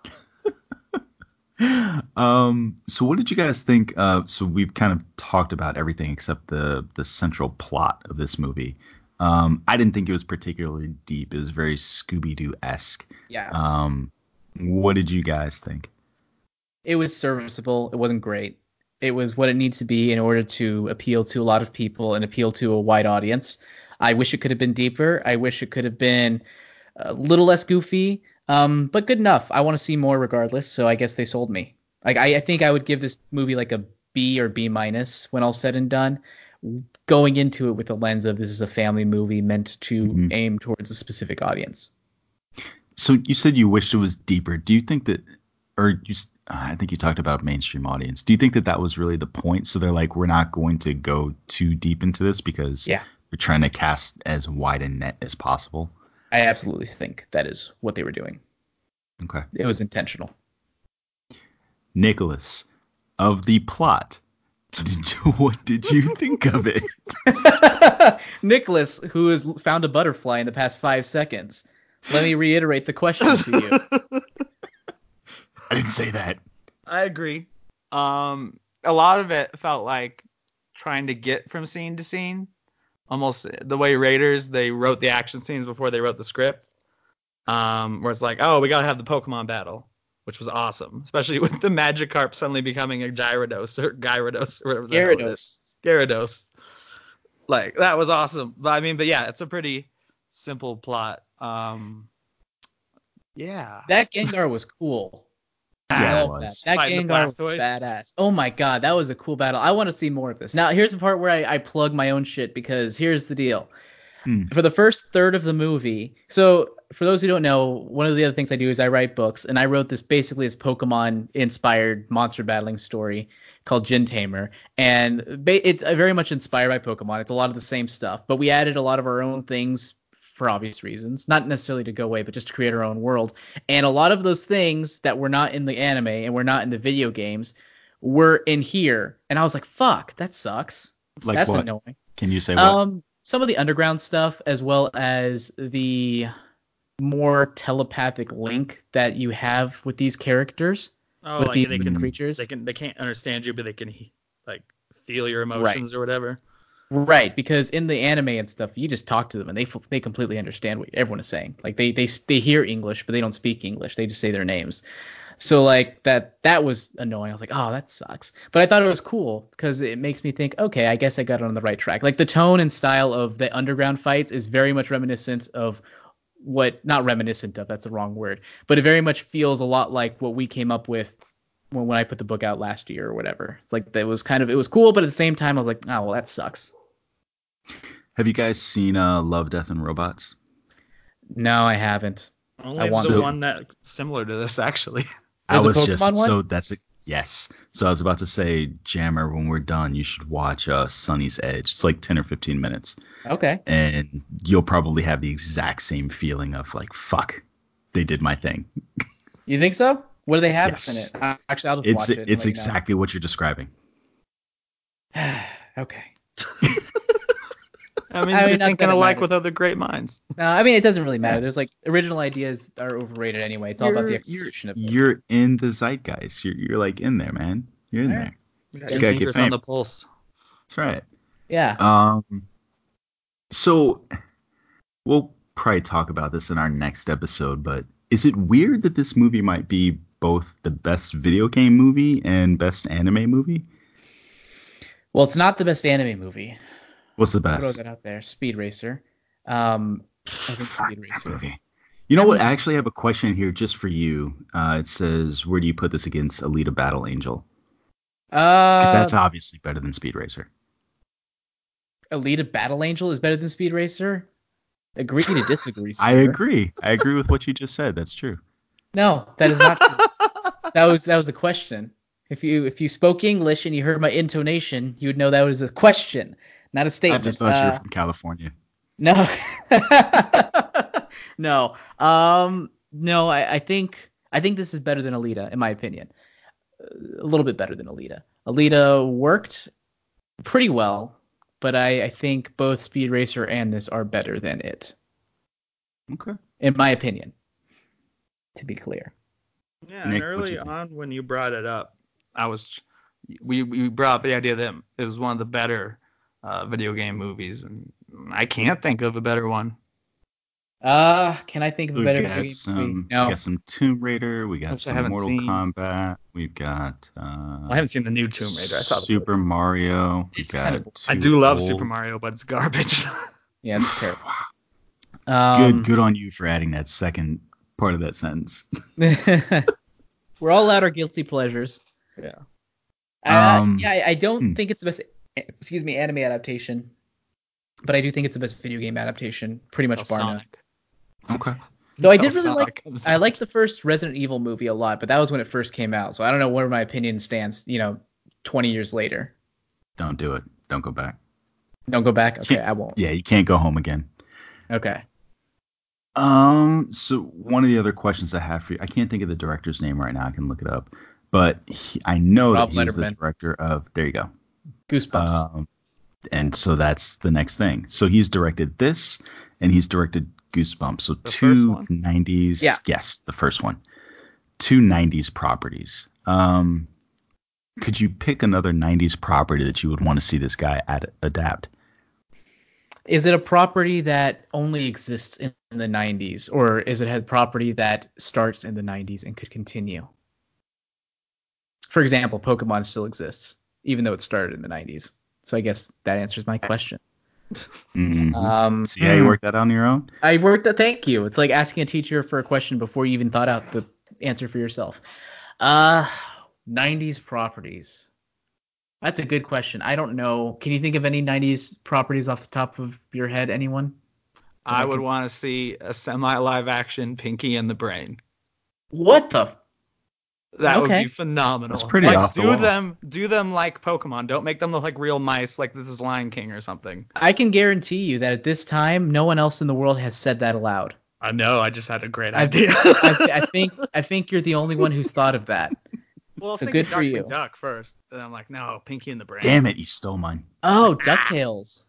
Um, so what did you guys think? Uh, so we've kind of talked about everything except the the central plot of this movie. Um, I didn't think it was particularly deep. It was very Scooby Doo esque. Yes. Um, what did you guys think? It was serviceable. It wasn't great. It was what it needs to be in order to appeal to a lot of people and appeal to a wide audience. I wish it could have been deeper. I wish it could have been a little less goofy, um, but good enough. I want to see more regardless, so I guess they sold me. Like I, I think I would give this movie like a B or B minus when all said and done, going into it with the lens of this is a family movie meant to Mhm. aim towards a specific audience. So you said you wished it was deeper. Do you think that, or you? s- I think you talked about mainstream audience. Do you think that that was really the point? So they're like, we're not going to go too deep into this because Yeah, we're trying to cast as wide a net as possible. I absolutely think that is what they were doing. Okay. It was intentional. Nicholas, of the plot, did you, what did you think of it? Nicholas, who has found a butterfly in the past five seconds. Let me reiterate the question to you. I didn't say that. I agree. Um, a lot of it felt like trying to get from scene to scene, almost the way Raiders they wrote the action scenes before they wrote the script. Um, where it's like, oh, we gotta have the Pokemon battle, which was awesome, especially with the Magikarp suddenly becoming a Gyarados or Gyarados or whatever the hell it is. Gyarados. Gyarados. Like that was awesome. But I mean, but yeah, it's a pretty simple plot. Um, yeah. That Gengar was cool. I Yeah, it love that. was. That Fighting the Gengar was Blastoise. badass. Oh my god, that was a cool battle. I want to see more of this. Now, here's the part where I, I plug my own shit because here's the deal. Hmm. For the first third of the movie, so for those who don't know, one of the other things I do is I write books, and I wrote this basically as Pokemon-inspired monster battling story called Gin Tamer, and ba- it's uh, very much inspired by Pokemon. It's a lot of the same stuff, but we added a lot of our own things for obvious reasons, not necessarily to go away, but just to create our own world. And a lot of those things that were not in the anime and were not in the video games were in here, and I was like, "Fuck, that sucks. Like That's what? annoying." Can you say what? Um, some of the underground stuff, as well as the more telepathic link that you have with these characters, Oh, with like these they can creatures. they can they can't understand you, but they can like feel your Right. emotions or whatever. Right, because in the anime and stuff, you just talk to them and they f- they completely understand what everyone is saying. Like they they they hear English, but they don't speak English. They just say their names. So like that that was annoying. I was like, oh, that sucks. But I thought it was cool because it makes me think, okay, I guess I got it on the right track. Like the tone and style of the underground fights is very much reminiscent of what not reminiscent of, that's the wrong word, but it very much feels a lot like what we came up with when, when I put the book out last year or whatever. It's like it was kind of it was cool, but at the same time I was like, oh well, that sucks. Have you guys seen uh, Love, Death, and Robots? No, I haven't. I Only want the So to. one that similar to this actually. I There's a was just Pokemon one? so that's a yes. So I was about to say, Jammer, when we're done, you should watch uh, Sunny's Edge. It's like ten or fifteen minutes, Okay. and you'll probably have the exact same feeling of like, fuck, they did my thing. You think so? What do they have in it? Yes, Uh, Actually, I'll just it's watch it and it's let you know. exactly what you're describing. Okay. I mean, I you're mean, not thinking that it alike matters. with other great minds. No, I mean, it doesn't really matter. Yeah, There's like original ideas are overrated anyway. It's all about the you're you're execution of it. you're in the zeitgeist. You're you're like in there, man. You're in All right. there. We got Just your Thank gotta you. get fingers on the famous. pulse. That's right. Yeah. Um. So we'll probably talk about this in our next episode, but is it weird that this movie might be both the best video game movie and best anime movie? Well, it's not the best anime movie. What's the I'll throw best? that out there. Speed Racer. Um, I think Fuck Speed that Racer. movie. You know I what? mean, I actually have a question here just for you. Uh, it says, where do you put this against Alita Battle Angel? Because uh, that's obviously better than Speed Racer. Alita Battle Angel is better than Speed Racer. Agree to disagree, I sir. agree. I agree with what you just said. That's true. No, that is not true. That was that was a question. If you if you spoke English and you heard my intonation, you would know that was a question, not a I just statement. thought you were Uh, from California. no, no, um, no. I, I think I think this is better than Alita, in my opinion. A little bit better than Alita. Alita worked pretty well, but I, I think both Speed Racer and this are better than it, Okay. in my opinion. To be clear. Yeah, and Nick, what early you think? on when you brought it up, I was we we brought up the idea that it was one of the better uh, video game movies, and I can't think of a better one. Uh, can I think of a We've better video got game movie? some, we got No. some Tomb Raider. We got Which I some haven't Mortal seen. Kombat. We've got Well, uh, I haven't seen the new Tomb Raider. I saw the Super Mario. We've It's kind of got I two do love Super old. Mario, but it's garbage. yeah, it's terrible. Good, Um, good on you for adding that second part of that sentence. we're all out our guilty pleasures. Yeah. Uh, Um, yeah, I, I don't hmm, think it's the best, excuse me, anime adaptation, but I do think it's the best video game adaptation, pretty That's how much bar none. Sonic. okay. Though I That's how did really like, Sonic comes I out. liked the first Resident Evil movie a lot, but that was when it first came out, so I don't know where my opinion stands. You know, twenty years later. Don't do it. Don't go back. Don't go back. Okay, Can't, I won't. yeah, you can't go home again. Okay. Um, so one of the other questions I have for you, I can't think of the director's name right now. I can look it up, but he, I know that Rob he was the Letterman. director of. There you go. Goosebumps. Um, and so that's the next thing. So he's directed this, and he's directed Goosebumps. So The first two one. Yeah. nineties. Yes, the first one. Two nineties properties. Um, could you pick another nineties property that you would want to see this guy ad- adapt? Is it a property that only exists in the nineties, or is it a property that starts in the nineties and could continue? For example, Pokemon still exists, even though it started in the nineties. So I guess that answers my question. Mhm. Um, See how you hmm. work that on your own? I worked at thank you. It's like asking a teacher for a question before you even thought out the answer for yourself. Uh, nineties properties. That's a good question. I don't know. Can you think of any nineties properties off the top of your head? Anyone? That I would can- want to see a semi-live action Pinky and the Brain. What the? f- That would Okay. be phenomenal. That's pretty like off the do wall. them do them like Pokemon. Don't make them look like real mice like this is Lion King or something. I can guarantee you that at this time, no one else in the world has said that aloud. I know, I just had a great I've, idea. I, I think I think you're the only one who's thought of that. well, I was So thinking good for Darkwing you. Duck first. And I'm like, no, Pinky and the Brain. Damn it, you stole mine. Oh, DuckTales.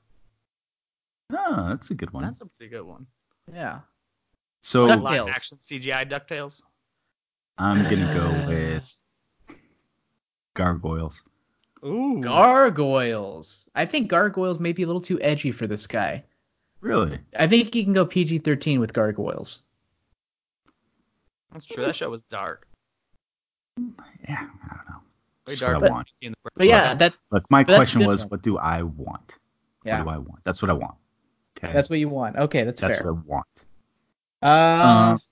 Oh, that's a good one. That's a pretty good one. Yeah. So Duck- Live DuckTales. action C G I DuckTales. I'm gonna go Uh, with Gargoyles. Ooh. Gargoyles. I think Gargoyles may be a little too edgy for this guy. Really? I think you can go P G thirteen with Gargoyles. That's true. That show was dark. Yeah, I don't know. Way That's what I darker than want. Pinky and the Brain. But yeah, that Look, my But that's a question good was, one. what do I want? yeah, What do I want? That's what I want. Okay. that's what you want. Okay, that's, That's fair. what I want. Uh, Um,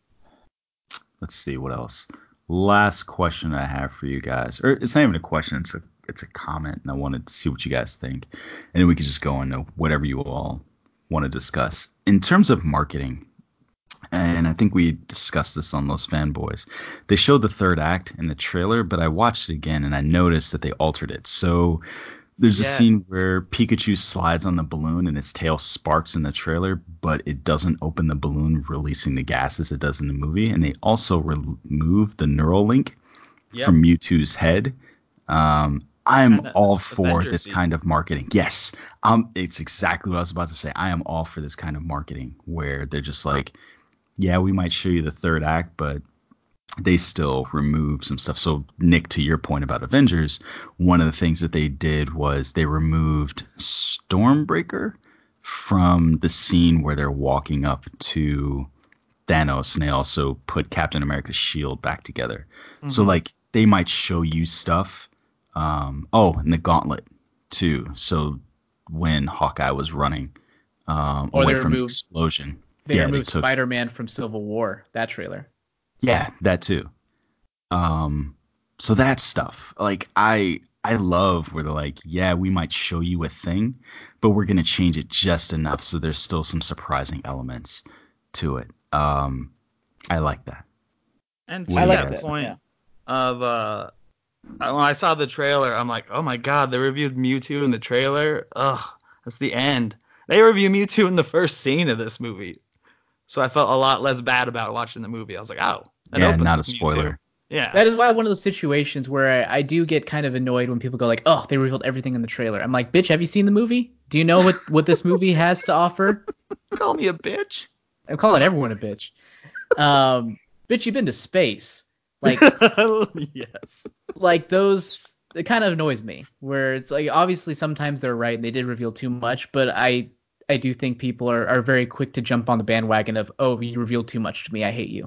let's see what else. Last question I have for you guys, or it's not even a question; it's a it's a comment, and I wanted to see what you guys think, and then we could just go into whatever you all want to discuss in terms of marketing. And I think we discussed this on Los Fanboys. They showed the third act in the trailer, but I watched it again and I noticed that they altered it. So there's a Yes. scene where Pikachu slides on the balloon and its tail sparks in the trailer, but it doesn't open the balloon, releasing the gas as it does in the movie. And they also removed the neural link Yep. from Mewtwo's head. Um, I'm Kinda all for Avengers this scene. kind of marketing. Yes, um, it's exactly what I was about to say. I am all for this kind of marketing where they're just like, yeah, we might show you the third act, but they still remove some stuff. So, Nick, to your point about Avengers, one of the things that they did was they removed Stormbreaker from the scene where they're walking up to Thanos, and they also put Captain America's shield back together. So, Mhm. like, they might show you stuff. Um, oh, and the gauntlet, too. So, when Hawkeye was running um, Or away they from the removed explosion, they yeah, removed they took Spider-Man from Civil War. That trailer. Yeah, that too. Um, so that stuff, like I I love where they're like, yeah, we might show you a thing, but we're gonna change it just enough so there's still some surprising elements to it. Um, I like that. And What to I do you like that guys that. think? point Yeah. of uh, when I saw the trailer, I'm like, oh my god, they reviewed Mewtwo in the trailer. Ugh, that's the end. They review Mewtwo in the first scene of this movie, so I felt a lot less bad about watching the movie. I was like, oh, that Yeah, opens not a with Mewtwo. spoiler. Yeah, That is why one of those situations where I, I do get kind of annoyed when people go like, "Oh, they revealed everything in the trailer." I'm like, "Bitch, have you seen the movie? Do you know what what this movie has to offer?" call me a bitch. I'm calling everyone a bitch. Um, bitch, you've been to space. Like, yes. like those. It kind of annoys me. Where it's like, obviously, sometimes they're right and they did reveal too much, but I I do think people are, are very quick to jump on the bandwagon of, "Oh, you revealed too much to me. I hate you."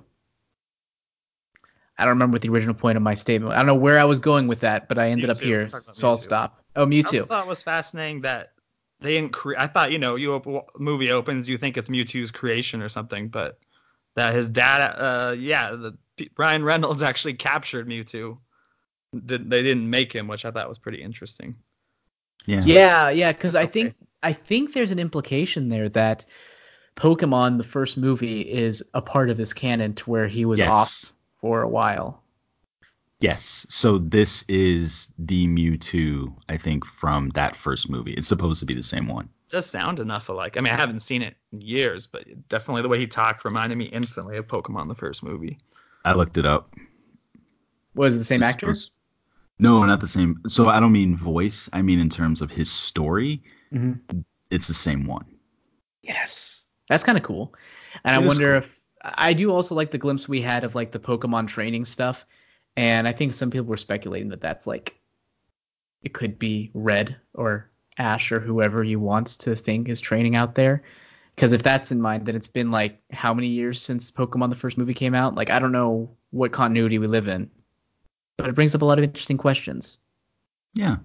I don't remember what the original point of my statement. I don't know where I was going with that, but I ended up Mewtwo. here, We're talking about so I'll Mewtwo. stop. Oh, I also Mewtwo. thought it was fascinating that they didn't create. I thought, you know, you op- movie opens, you think it's Mewtwo's creation or something, but that his dad, uh, yeah, the P- Ryan Reynolds actually captured Mewtwo. Did, they didn't make him, which I thought was pretty interesting. Yeah. Yeah, yeah, because I Okay. think I think there's an implication there that Pokemon, the first movie, is a part of this canon to where he was off Yes. for a while. Yes. So this is the Mewtwo, I think, from that first movie. It's supposed to be the same one. Does sound enough alike. I mean, I haven't seen it in years, but definitely the way he talked reminded me instantly of Pokemon, the first movie. I looked it up. Was it the same It's actor? supposed- No, not the same. So I don't mean voice. I mean in terms of his story. Mm-hmm. It's the same one. Yes, that's kind of cool. And I It is wonder cool. if I do also like the glimpse we had of like the Pokemon training stuff. And I think some people were speculating that that's like it could be Red or Ash or whoever he wants to think is training out there. Because if that's in mind, then it's been like how many years since Pokemon the first movie came out? Like I don't know what continuity we live in, but it brings up a lot of interesting questions. Yeah.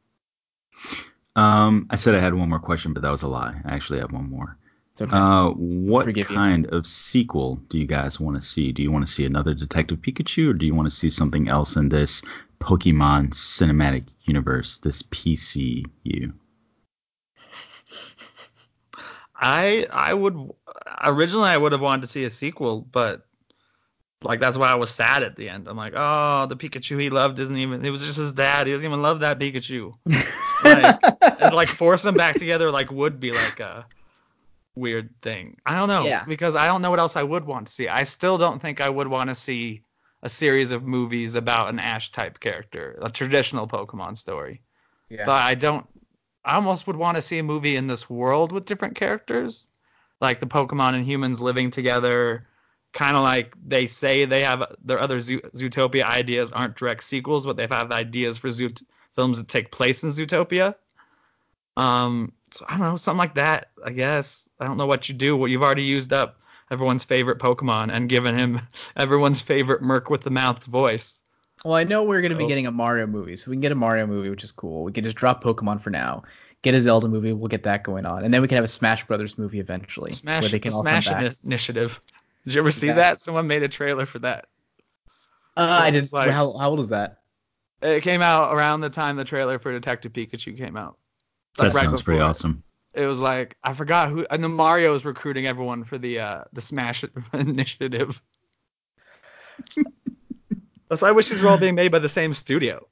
Um, I said I had one more question, but that was a lie. I actually have one more. It's okay. Uh, what Forgive you. kind of sequel do you guys want to see? Do you want to see another Detective Pikachu, or do you want to see something else in this Pokemon cinematic universe, this P C U? I I would originally I would have wanted to see a sequel, but like that's why I was sad at the end. I'm like, oh, the Pikachu he loved isn't even. It was just his dad. He doesn't even love that Pikachu. Like, and like force them back together like would be like a weird thing. I don't know Yeah. because I don't know what else I would want to see. I still don't think I would want to see a series of movies about an Ash type character, a traditional Pokemon story. Yeah. But I don't. I almost would want to see a movie in this world with different characters, like the Pokemon and humans living together. Kind of like they say they have their other Zo- Zootopia ideas aren't direct sequels, but they've had ideas for Zoot- films that take place in Zootopia. Um, so I don't know, something like that. I guess I don't know what you do. Well, you've already used up everyone's favorite Pokemon and given him everyone's favorite Merc with the Mouth's voice. Well, I know we're going to be So getting a Mario movie, so we can get a Mario movie, which is cool. We can just drop Pokemon for now, get a Zelda movie, we'll get that going on, and then we can have a Smash Brothers movie eventually, where Smash they the can all come Smash back. ini- Initiative. Did you ever see Yeah. that? Someone made a trailer for that. Uh, I It was didn't. like How how old is that? it came out around the time the trailer for Detective Pikachu came out. Like That right sounds pretty before it. awesome. It was like I forgot who, and then Mario was recruiting everyone for the uh the Smash Initiative. So I wish these were all being made by the same studio.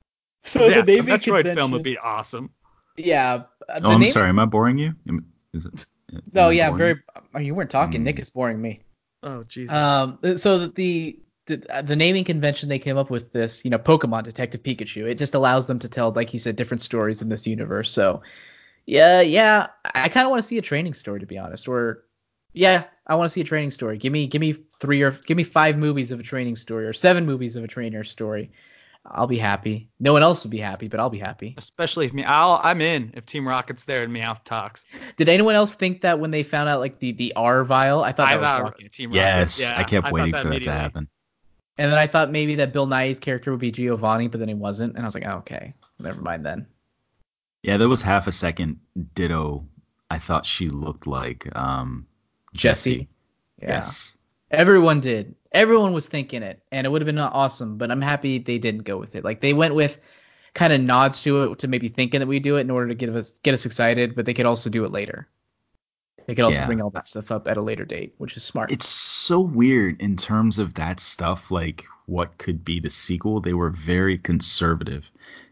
So Yeah, the the naming Metroid film would convention. be awesome. Yeah, uh, Oh, the I'm naming. sorry. Am I boring you? Am, is it? Am No, I yeah, boring you? very. Oh, you weren't talking. Nick Mm. is boring me. Oh Jesus. Um, so that the the uh, the naming convention they came up with this, you know, Pokemon Detective Pikachu. It just allows them to tell, like he said, different stories in this universe. So yeah, yeah, I kind of want to see a training story, to be honest. Or yeah, I want to see a training story. Give me give me three or give me five movies of a training story or seven movies of a trainer story. I'll be happy. No one else will be happy, but I'll be happy. Especially if me, I'll I'm in if Team Rocket's there and Meowth talks. Did anyone else think that when they found out like the the R vial? I thought I that was thought Rockets. Team Rocket. Yes, I Yeah, kept I thought waiting that for that to immediately. happen. And then I thought maybe that Bill Nye's character would be Giovanni, but then he wasn't. And I was like, oh, okay, never mind then. Yeah, there was half a second. Ditto. I thought she looked like um, Jesse. Jessie. Yeah. Yes. Everyone did. Everyone was thinking it, and it would have been awesome. But I'm happy they didn't go with it. Like they went with kind of nods to it, to maybe thinking that we do it in order to get us get us excited. But they could also do it later. They could also Yeah. bring all that stuff up at a later date, which is smart. It's so weird in terms of that stuff, like what could be the sequel. They were very conservative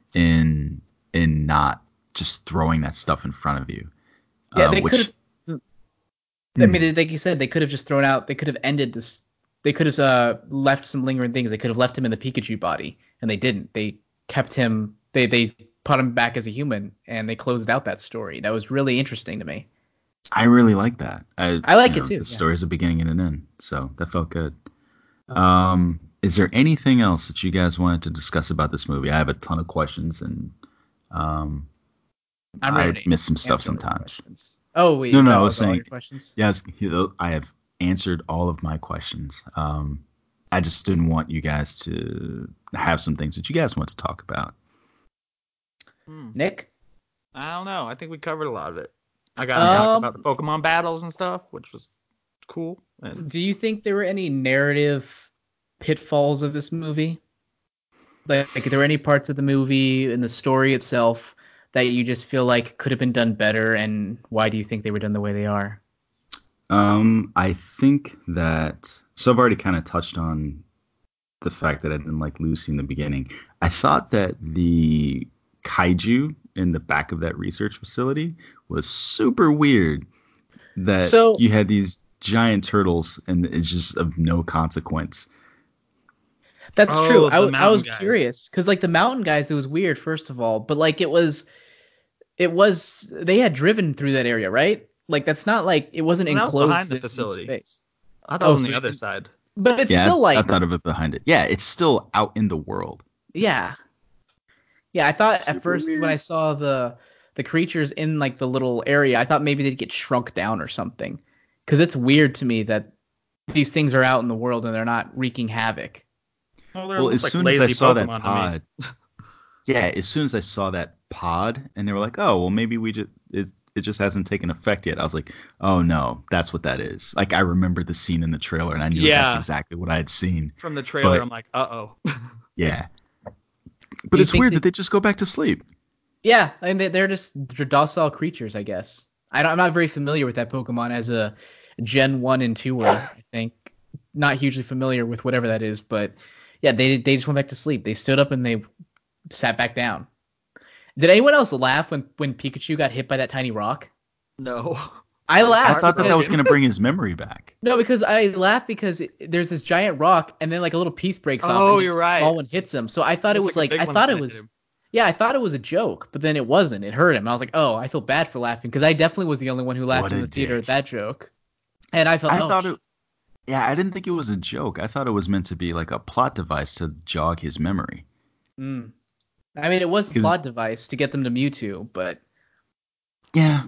in in not just throwing that stuff in front of you. Yeah, Uh, they could which have. I hmm, mean, like you said, they could have just thrown out. They could have ended this. They could have uh, left some lingering things. They could have left him in the Pikachu body, and they didn't. They kept him. They they put him back as a human, and they closed out that story. That was really interesting to me. I really like that. I I you like it know too. the Yeah. story's a beginning and an end, so that felt good. Um, is there anything else that you guys wanted to discuss about this movie? I have a ton of questions, and um, I'm I ready. miss some stuff Answer all your sometimes. questions. Oh wait, No, is no, that I all, was is that all saying, your questions? yes, you know, I have answered all of my questions. Um, I just didn't want you guys to have some things that you guys want to talk about. Hmm. Nick, I don't know. I think we covered a lot of it. I got to Yeah. talk about the um, Pokemon battles and stuff, which was cool. And do you think there were any narrative pitfalls of this movie? Like, like, are there any parts of the movie and the story itself that you just feel like could have been done better, and why do you think they were done the way they are? Um, I think that so I've already kind of touched on the fact that I didn't like Lucy in the beginning. I thought that the kaiju in the back of that research facility was super weird. That So you had these giant turtles and it's just of no consequence. that's true. oh, I, the w- I mountain was guys. curious because like the mountain guys, it was weird first of all, but like it was, it was they had driven through that area, right? Like that's not like it wasn't And that was behind enclosed the in, in facility. space. I thought it Oh, was on so the they other didn't, side. but it's Yeah, still I, I like thought of it behind it. Yeah, it's still out in the world. yeah, yeah. I thought at Super first when I weird. saw the the creatures in like the little area, I thought maybe they'd get shrunk down or something. Because it's weird to me that these things are out in the world and they're not wreaking havoc. Well, they're Well, as like soon as I lazy saw that Pokemon to me. pod, yeah, as soon as I saw that pod, and they were like, "Oh, well, maybe we just it it just hasn't taken effect yet." I was like, "Oh no, that's what that is." Like I remember the scene in the trailer, and I knew that's Yeah. exactly what I had seen. From the trailer, But- I'm like, uh oh. Yeah, Do but you it's think weird they- that they just go back to sleep. Yeah, I mean, they- they're just they're docile creatures, I guess. I don't, I'm not very familiar with that Pokemon as a Gen one and two-er, I think. Not hugely familiar with whatever that is, but yeah, they they just went back to sleep. They stood up and they sat back down. Did anyone else laugh when, when Pikachu got hit by that tiny rock? No. I I laughed. thought that that was because- going to bring his memory back. No, because I laughed because it, there's this giant rock and then like a little piece breaks off. Oh, and you're a right. Small one hits him. So I thought it was Looks like, a big I one's thought it gonna was hit him. yeah, I thought it was a joke, but then it wasn't. It hurt him. I was like, oh, I feel bad for laughing because I definitely was the only one who laughed What in a the theater dick. at that joke. And I felt I oh, thought it. Yeah, I didn't think it was a joke. I thought it was meant to be like a plot device to jog his memory. mm. I mean, it was a 'Cause- plot device to get them to Mewtwo, but Yeah.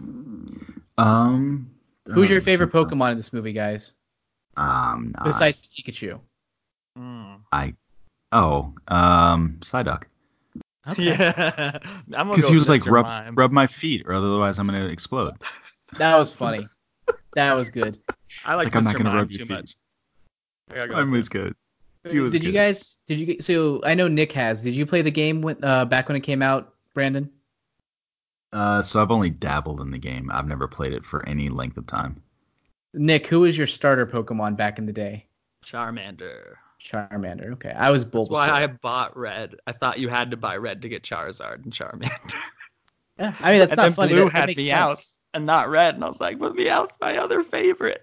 Um. who's your uh, favorite something Pokemon in this movie, guys? else. Um. I- Besides Pikachu. Mm. I. Oh. Um. Psyduck. Yeah. I'm gonna Because go he with was like Mister rub Mime. rub my feet, or otherwise I'm gonna explode. That was funny. That was good. I like, like, I'm not Mister gonna Mime rub your too feet. much. I gotta go Mine with was good. Did He was you good. guys? Did you? So I know Nick has. Did you play the game when, uh, back when it came out, Brandon? Uh. So I've only dabbled in the game. I've never played it for any length of time. Nick, who was your starter Pokemon back in the day? Charmander. Charmander. Okay, I was That's Bulbasaur. why I bought Red. I thought you had to buy Red to get Charizard and Charmander. Yeah, I mean that's and not then funny. Blue that, that had makes Meowth sense. and not Red, and I was like, but Meowth's my other favorite.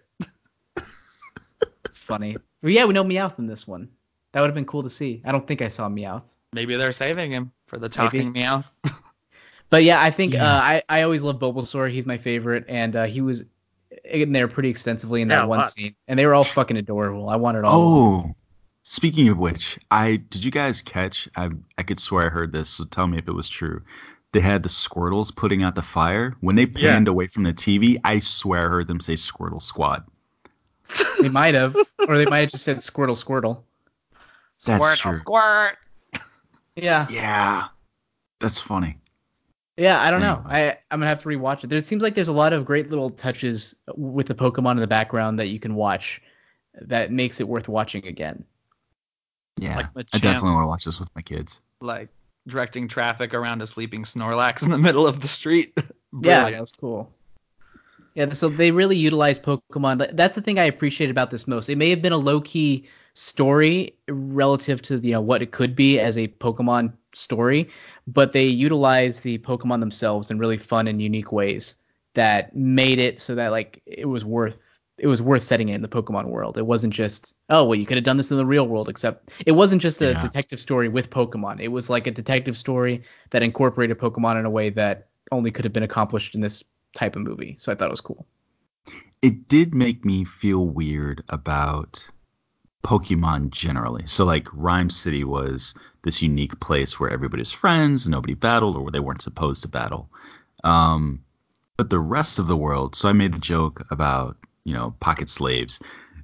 It's funny. Well, yeah, we know Meowth in this one. That would have been cool to see. I don't think I saw Meowth. Maybe they're saving him for the talking Meowth. But yeah, I think Yeah. uh, I I always loved Bulbasaur. He's my favorite, and uh, he was in there pretty extensively in that Yeah, one lots. scene, and they were all fucking adorable. I wanted all. of them. Oh. Speaking of which, I did you guys catch? I I could swear I heard this. So tell me if it was true. They had the Squirtles putting out the fire. When they Yeah. panned away from the T V, I swear I heard them say Squirtle Squad. They might have, or they might have just said Squirtle, Squirtle. That's Squirtle, true. Squirt. Yeah, Yeah. That's funny. yeah. I don't know. Anyway. I I'm gonna have to rewatch it. There seems like there's a lot of great little touches with the Pokemon in the background that you can watch that makes it worth watching again. Yeah. Like I Machamp. definitely want to watch this with my kids. Like directing traffic around a sleeping Snorlax in the middle of the street. Yeah, Brilliant. that was cool. Yeah, so they really utilize Pokemon. That's the thing I appreciate about this most. It may have been a low key story relative to you know what it could be as a Pokemon story, but they utilize the Pokemon themselves in really fun and unique ways that made it so that like it was worth it was worth setting it in the Pokemon world. It wasn't just oh well you could have done this in the real world, except it wasn't just a Yeah. detective story with Pokemon. It was like a detective story that incorporated Pokemon in a way that only could have been accomplished in this type of movie. So I thought it was cool. It did make me feel weird about Pokemon generally. So like Rhyme City was this unique place where everybody's friends, nobody battled, or where they weren't supposed to battle. Um, but the rest of the world, so I made the joke about, you know, pocket slaves.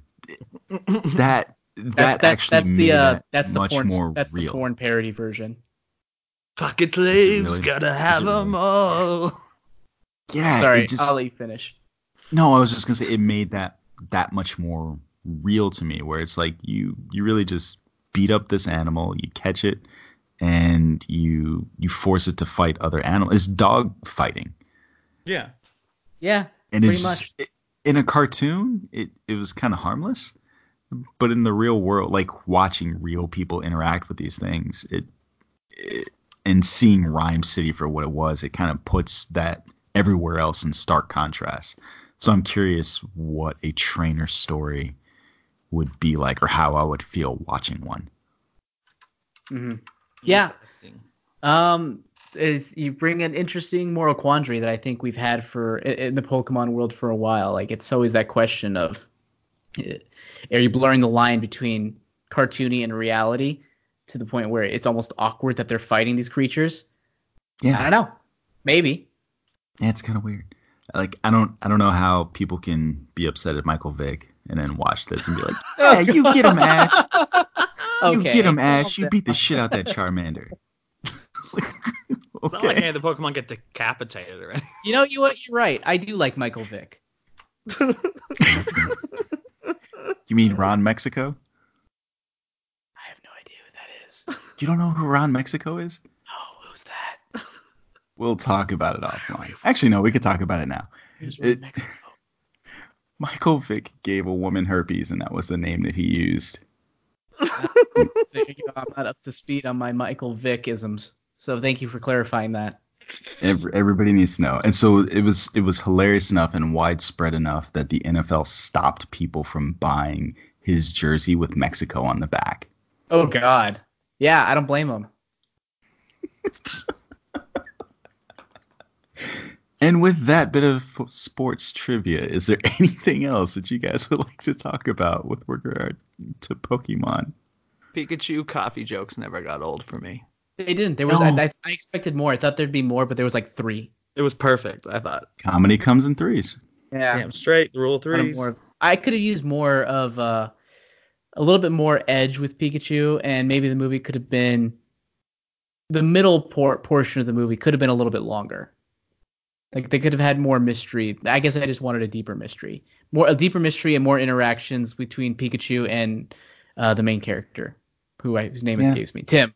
That that That's that's actually that's made the uh it that's the much porn more that's real. the porn parody version. Pocket slaves, really? gotta Is have it them really? all. Yeah, Sorry, it just I'll let you finish. no, I was just gonna say it made that that much more real to me, where it's like you you really just beat up this animal, you catch it, and you you force it to fight other animals. It's dog fighting, Yeah. Yeah, and pretty it's much. just, it, in a cartoon, it it was kind of harmless, but in the real world, like watching real people interact with these things, it, it and seeing Rhyme City for what it was, it kind of puts that everywhere else in stark contrast. So I'm curious what a trainer story would be like, or how I would feel watching one. hmm Yeah. Interesting. Um, is you bring an interesting moral quandary that I think we've had for in in the Pokemon world for a while. Like it's always that question of, eh, are you blurring the line between cartoony and reality to the point where it's almost awkward that they're fighting these creatures? I Yeah, don't know. Maybe. Yeah, it's kind of weird. Like I don't I don't know how people can be upset at Michael Vick and then watch this and be like, yeah, you get him, Ash. You Okay. get him, Ash. You beat the shit out that Charmander. It's not like any of the Pokemon get decapitated or anything. You know, you what? You're right. I do like Michael Vick. You mean Ron Mexico? I have no idea who that is. You don't know who Ron Mexico is? Oh, who's that? We'll talk about it offline. Actually, no, we could talk about it now. Who's It- Mexico? Michael Vick gave a woman herpes, and that was the name that he used. There you go. I'm not up to speed on my Michael Vick isms, so thank you for clarifying that. Every, everybody needs to know. And so it was it was hilarious enough and widespread enough that the N F L stopped people from buying his jersey with Mexico on the back. Oh God. Yeah, I don't blame him. And with that bit of f- sports trivia, is there anything else that you guys would like to talk about with regard to Pokemon? Pikachu coffee jokes never got old for me. They didn't. There was. No. I, I, I expected more. I thought there'd be more, but there was like three. It was perfect, I thought. Comedy comes in threes. Yeah. Damn straight, the rule of Kind of threes. more. I could have used more of uh, a little bit more edge with Pikachu, and maybe the movie could have been the middle por- portion of the movie could have been a little bit longer. Like they could have had more mystery. I guess I just wanted a deeper mystery, more a deeper mystery and more interactions between Pikachu and uh, the main character, who I, whose name Yeah. escapes me, Tim.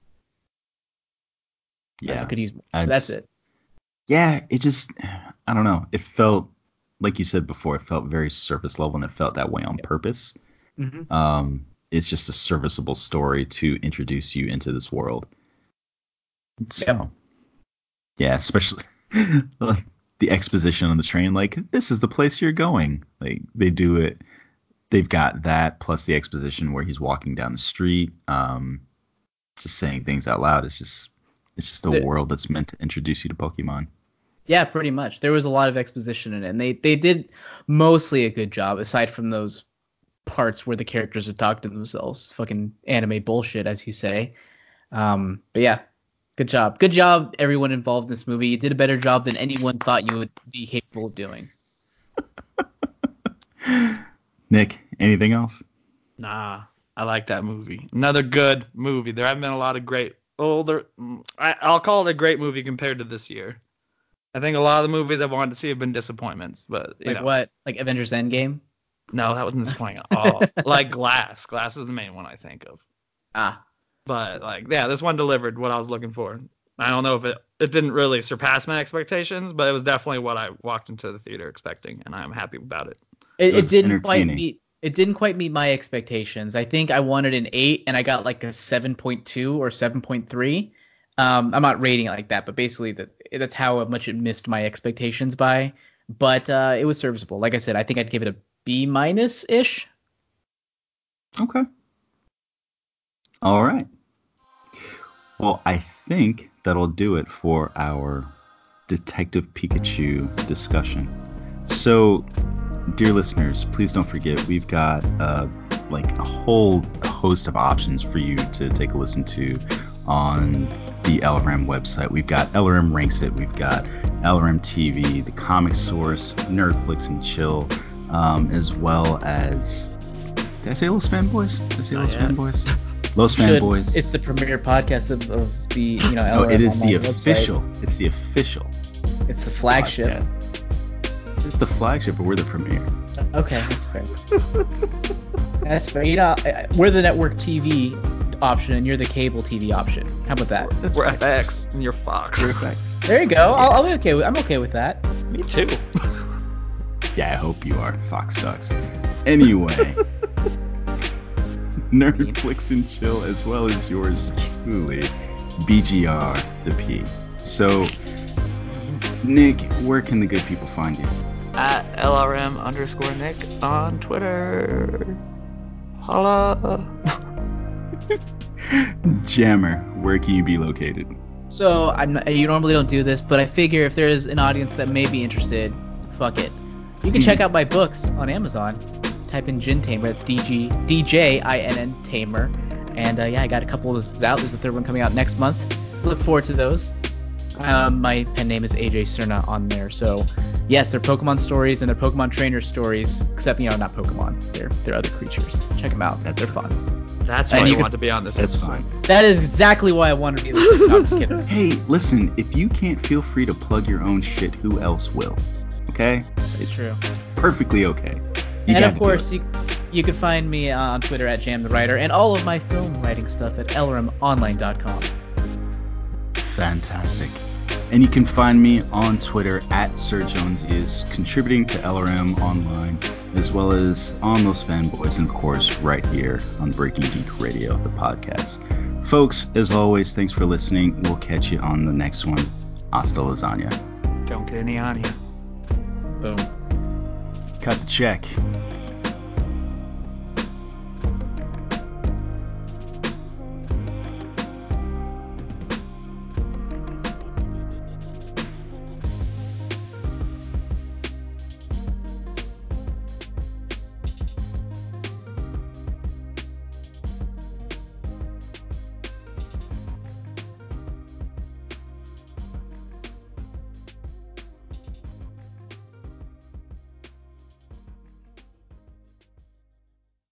I Yeah. could use more. I But that's just- it. Yeah, it just, I don't know. It felt, like you said before, it felt very surface level and it felt that way on purpose. Mm-hmm. Um, it's just a serviceable story to introduce you into this world. So, Yep. yeah, especially like the exposition on the train, like, this is the place you're going. Like, they do it. They've got that plus the exposition where he's walking down the street, um, just saying things out loud. It's just, it's just a The- world that's meant to introduce you to Pokemon. Yeah, pretty much. There was a lot of exposition in it, and they they did mostly a good job, aside from those parts where the characters are talking to themselves. Fucking anime bullshit, as you say. Um, but yeah, good job. Good job, everyone involved in this movie. You did a better job than anyone thought you would be capable of doing. Nick, anything else? Nah, I like that movie. Another good movie. There haven't been a lot of great older. I, I'll call it a great movie compared to this year. I think a lot of the movies I've wanted to see have been disappointments, but you Like know, what? Like Avengers Endgame? no, that wasn't disappointing at all. Like Glass. Glass is the main one I think of. Ah, But like, yeah, this one delivered what I was looking for. I don't know if it it didn't really surpass my expectations, but it was definitely what I walked into the theater expecting, and I'm happy about it. it, It it was didn't quite entertaining. meet. It didn't quite meet my expectations. I think I wanted an eight, and I got like a seven point two or seven point three. Um, I'm not rating it like that, but basically that that's how much it missed my expectations by. But uh, it was serviceable. Like I said, I think I'd give it a B minus ish. Okay. All right. Well, I think that'll do it for our Detective Pikachu discussion. So, dear listeners, please don't forget we've got uh, like a whole host of options for you to take a listen to on the L R M website. We've got L R M Ranks It, we've got L R M T V, the Comic Source, Nerdflix and Chill, um, as well as. Did I say Los Fanboys? Did I say Not Los yet. Fanboys? Los Should- Fanboys. It's the premier podcast of, of the you know. No, L R M it is the online website. official. It's the official. It's the flagship. podcast. It's the flagship, but we're the premiere. Okay, that's fair. That's fair. You know, I- I- we're the network T V option, and you're the cable T V option. How about that? That's We're right. F X and you're Fox. We're effects. There you go. I'll, I'll be okay with. I'm okay with that. Me too. Yeah, I hope you are. Fox sucks. Anyway, Nerdflix and Chill, as well as yours truly, B G R the P. So, Nick, where can the good people find you? At L R M underscore Nick on Twitter. Holla. Jammer, where can you be located? So I'm not, you normally don't do this, but I figure if there is an audience that may be interested, fuck it. You can check out my books on Amazon. Type in Jin Tamer. It's D G D J I N N Tamer. And uh, yeah, I got a couple of those out. There's a third one coming out next month. Look forward to those. Um, my pen name is A J Cerna on there. So, yes, they're Pokemon stories and they're Pokemon trainer stories. Except, you know, not Pokemon. They're they're other creatures. Check them out. They're fun. That's And why you you could- want to be on this That's episode. fine. That is exactly why I wanted to be listening. No, I'm just kidding. Hey, listen, if you can't feel free to plug your own shit, who else will? Okay? It's true. Perfectly okay. You And got of to do course, it. you, you can find me uh, on Twitter at Jam the Writer and all of my film writing stuff at elram online dot com. Fantastic. And you can find me on Twitter at Sir Jonesius, contributing to L R M Online, as well as on Those Fanboys, and of course, right here on Breaking Geek Radio, the podcast. Folks, as always, thanks for listening. We'll catch you on the next one. Hasta lasagna. Don't get any on you. Boom. Cut the check.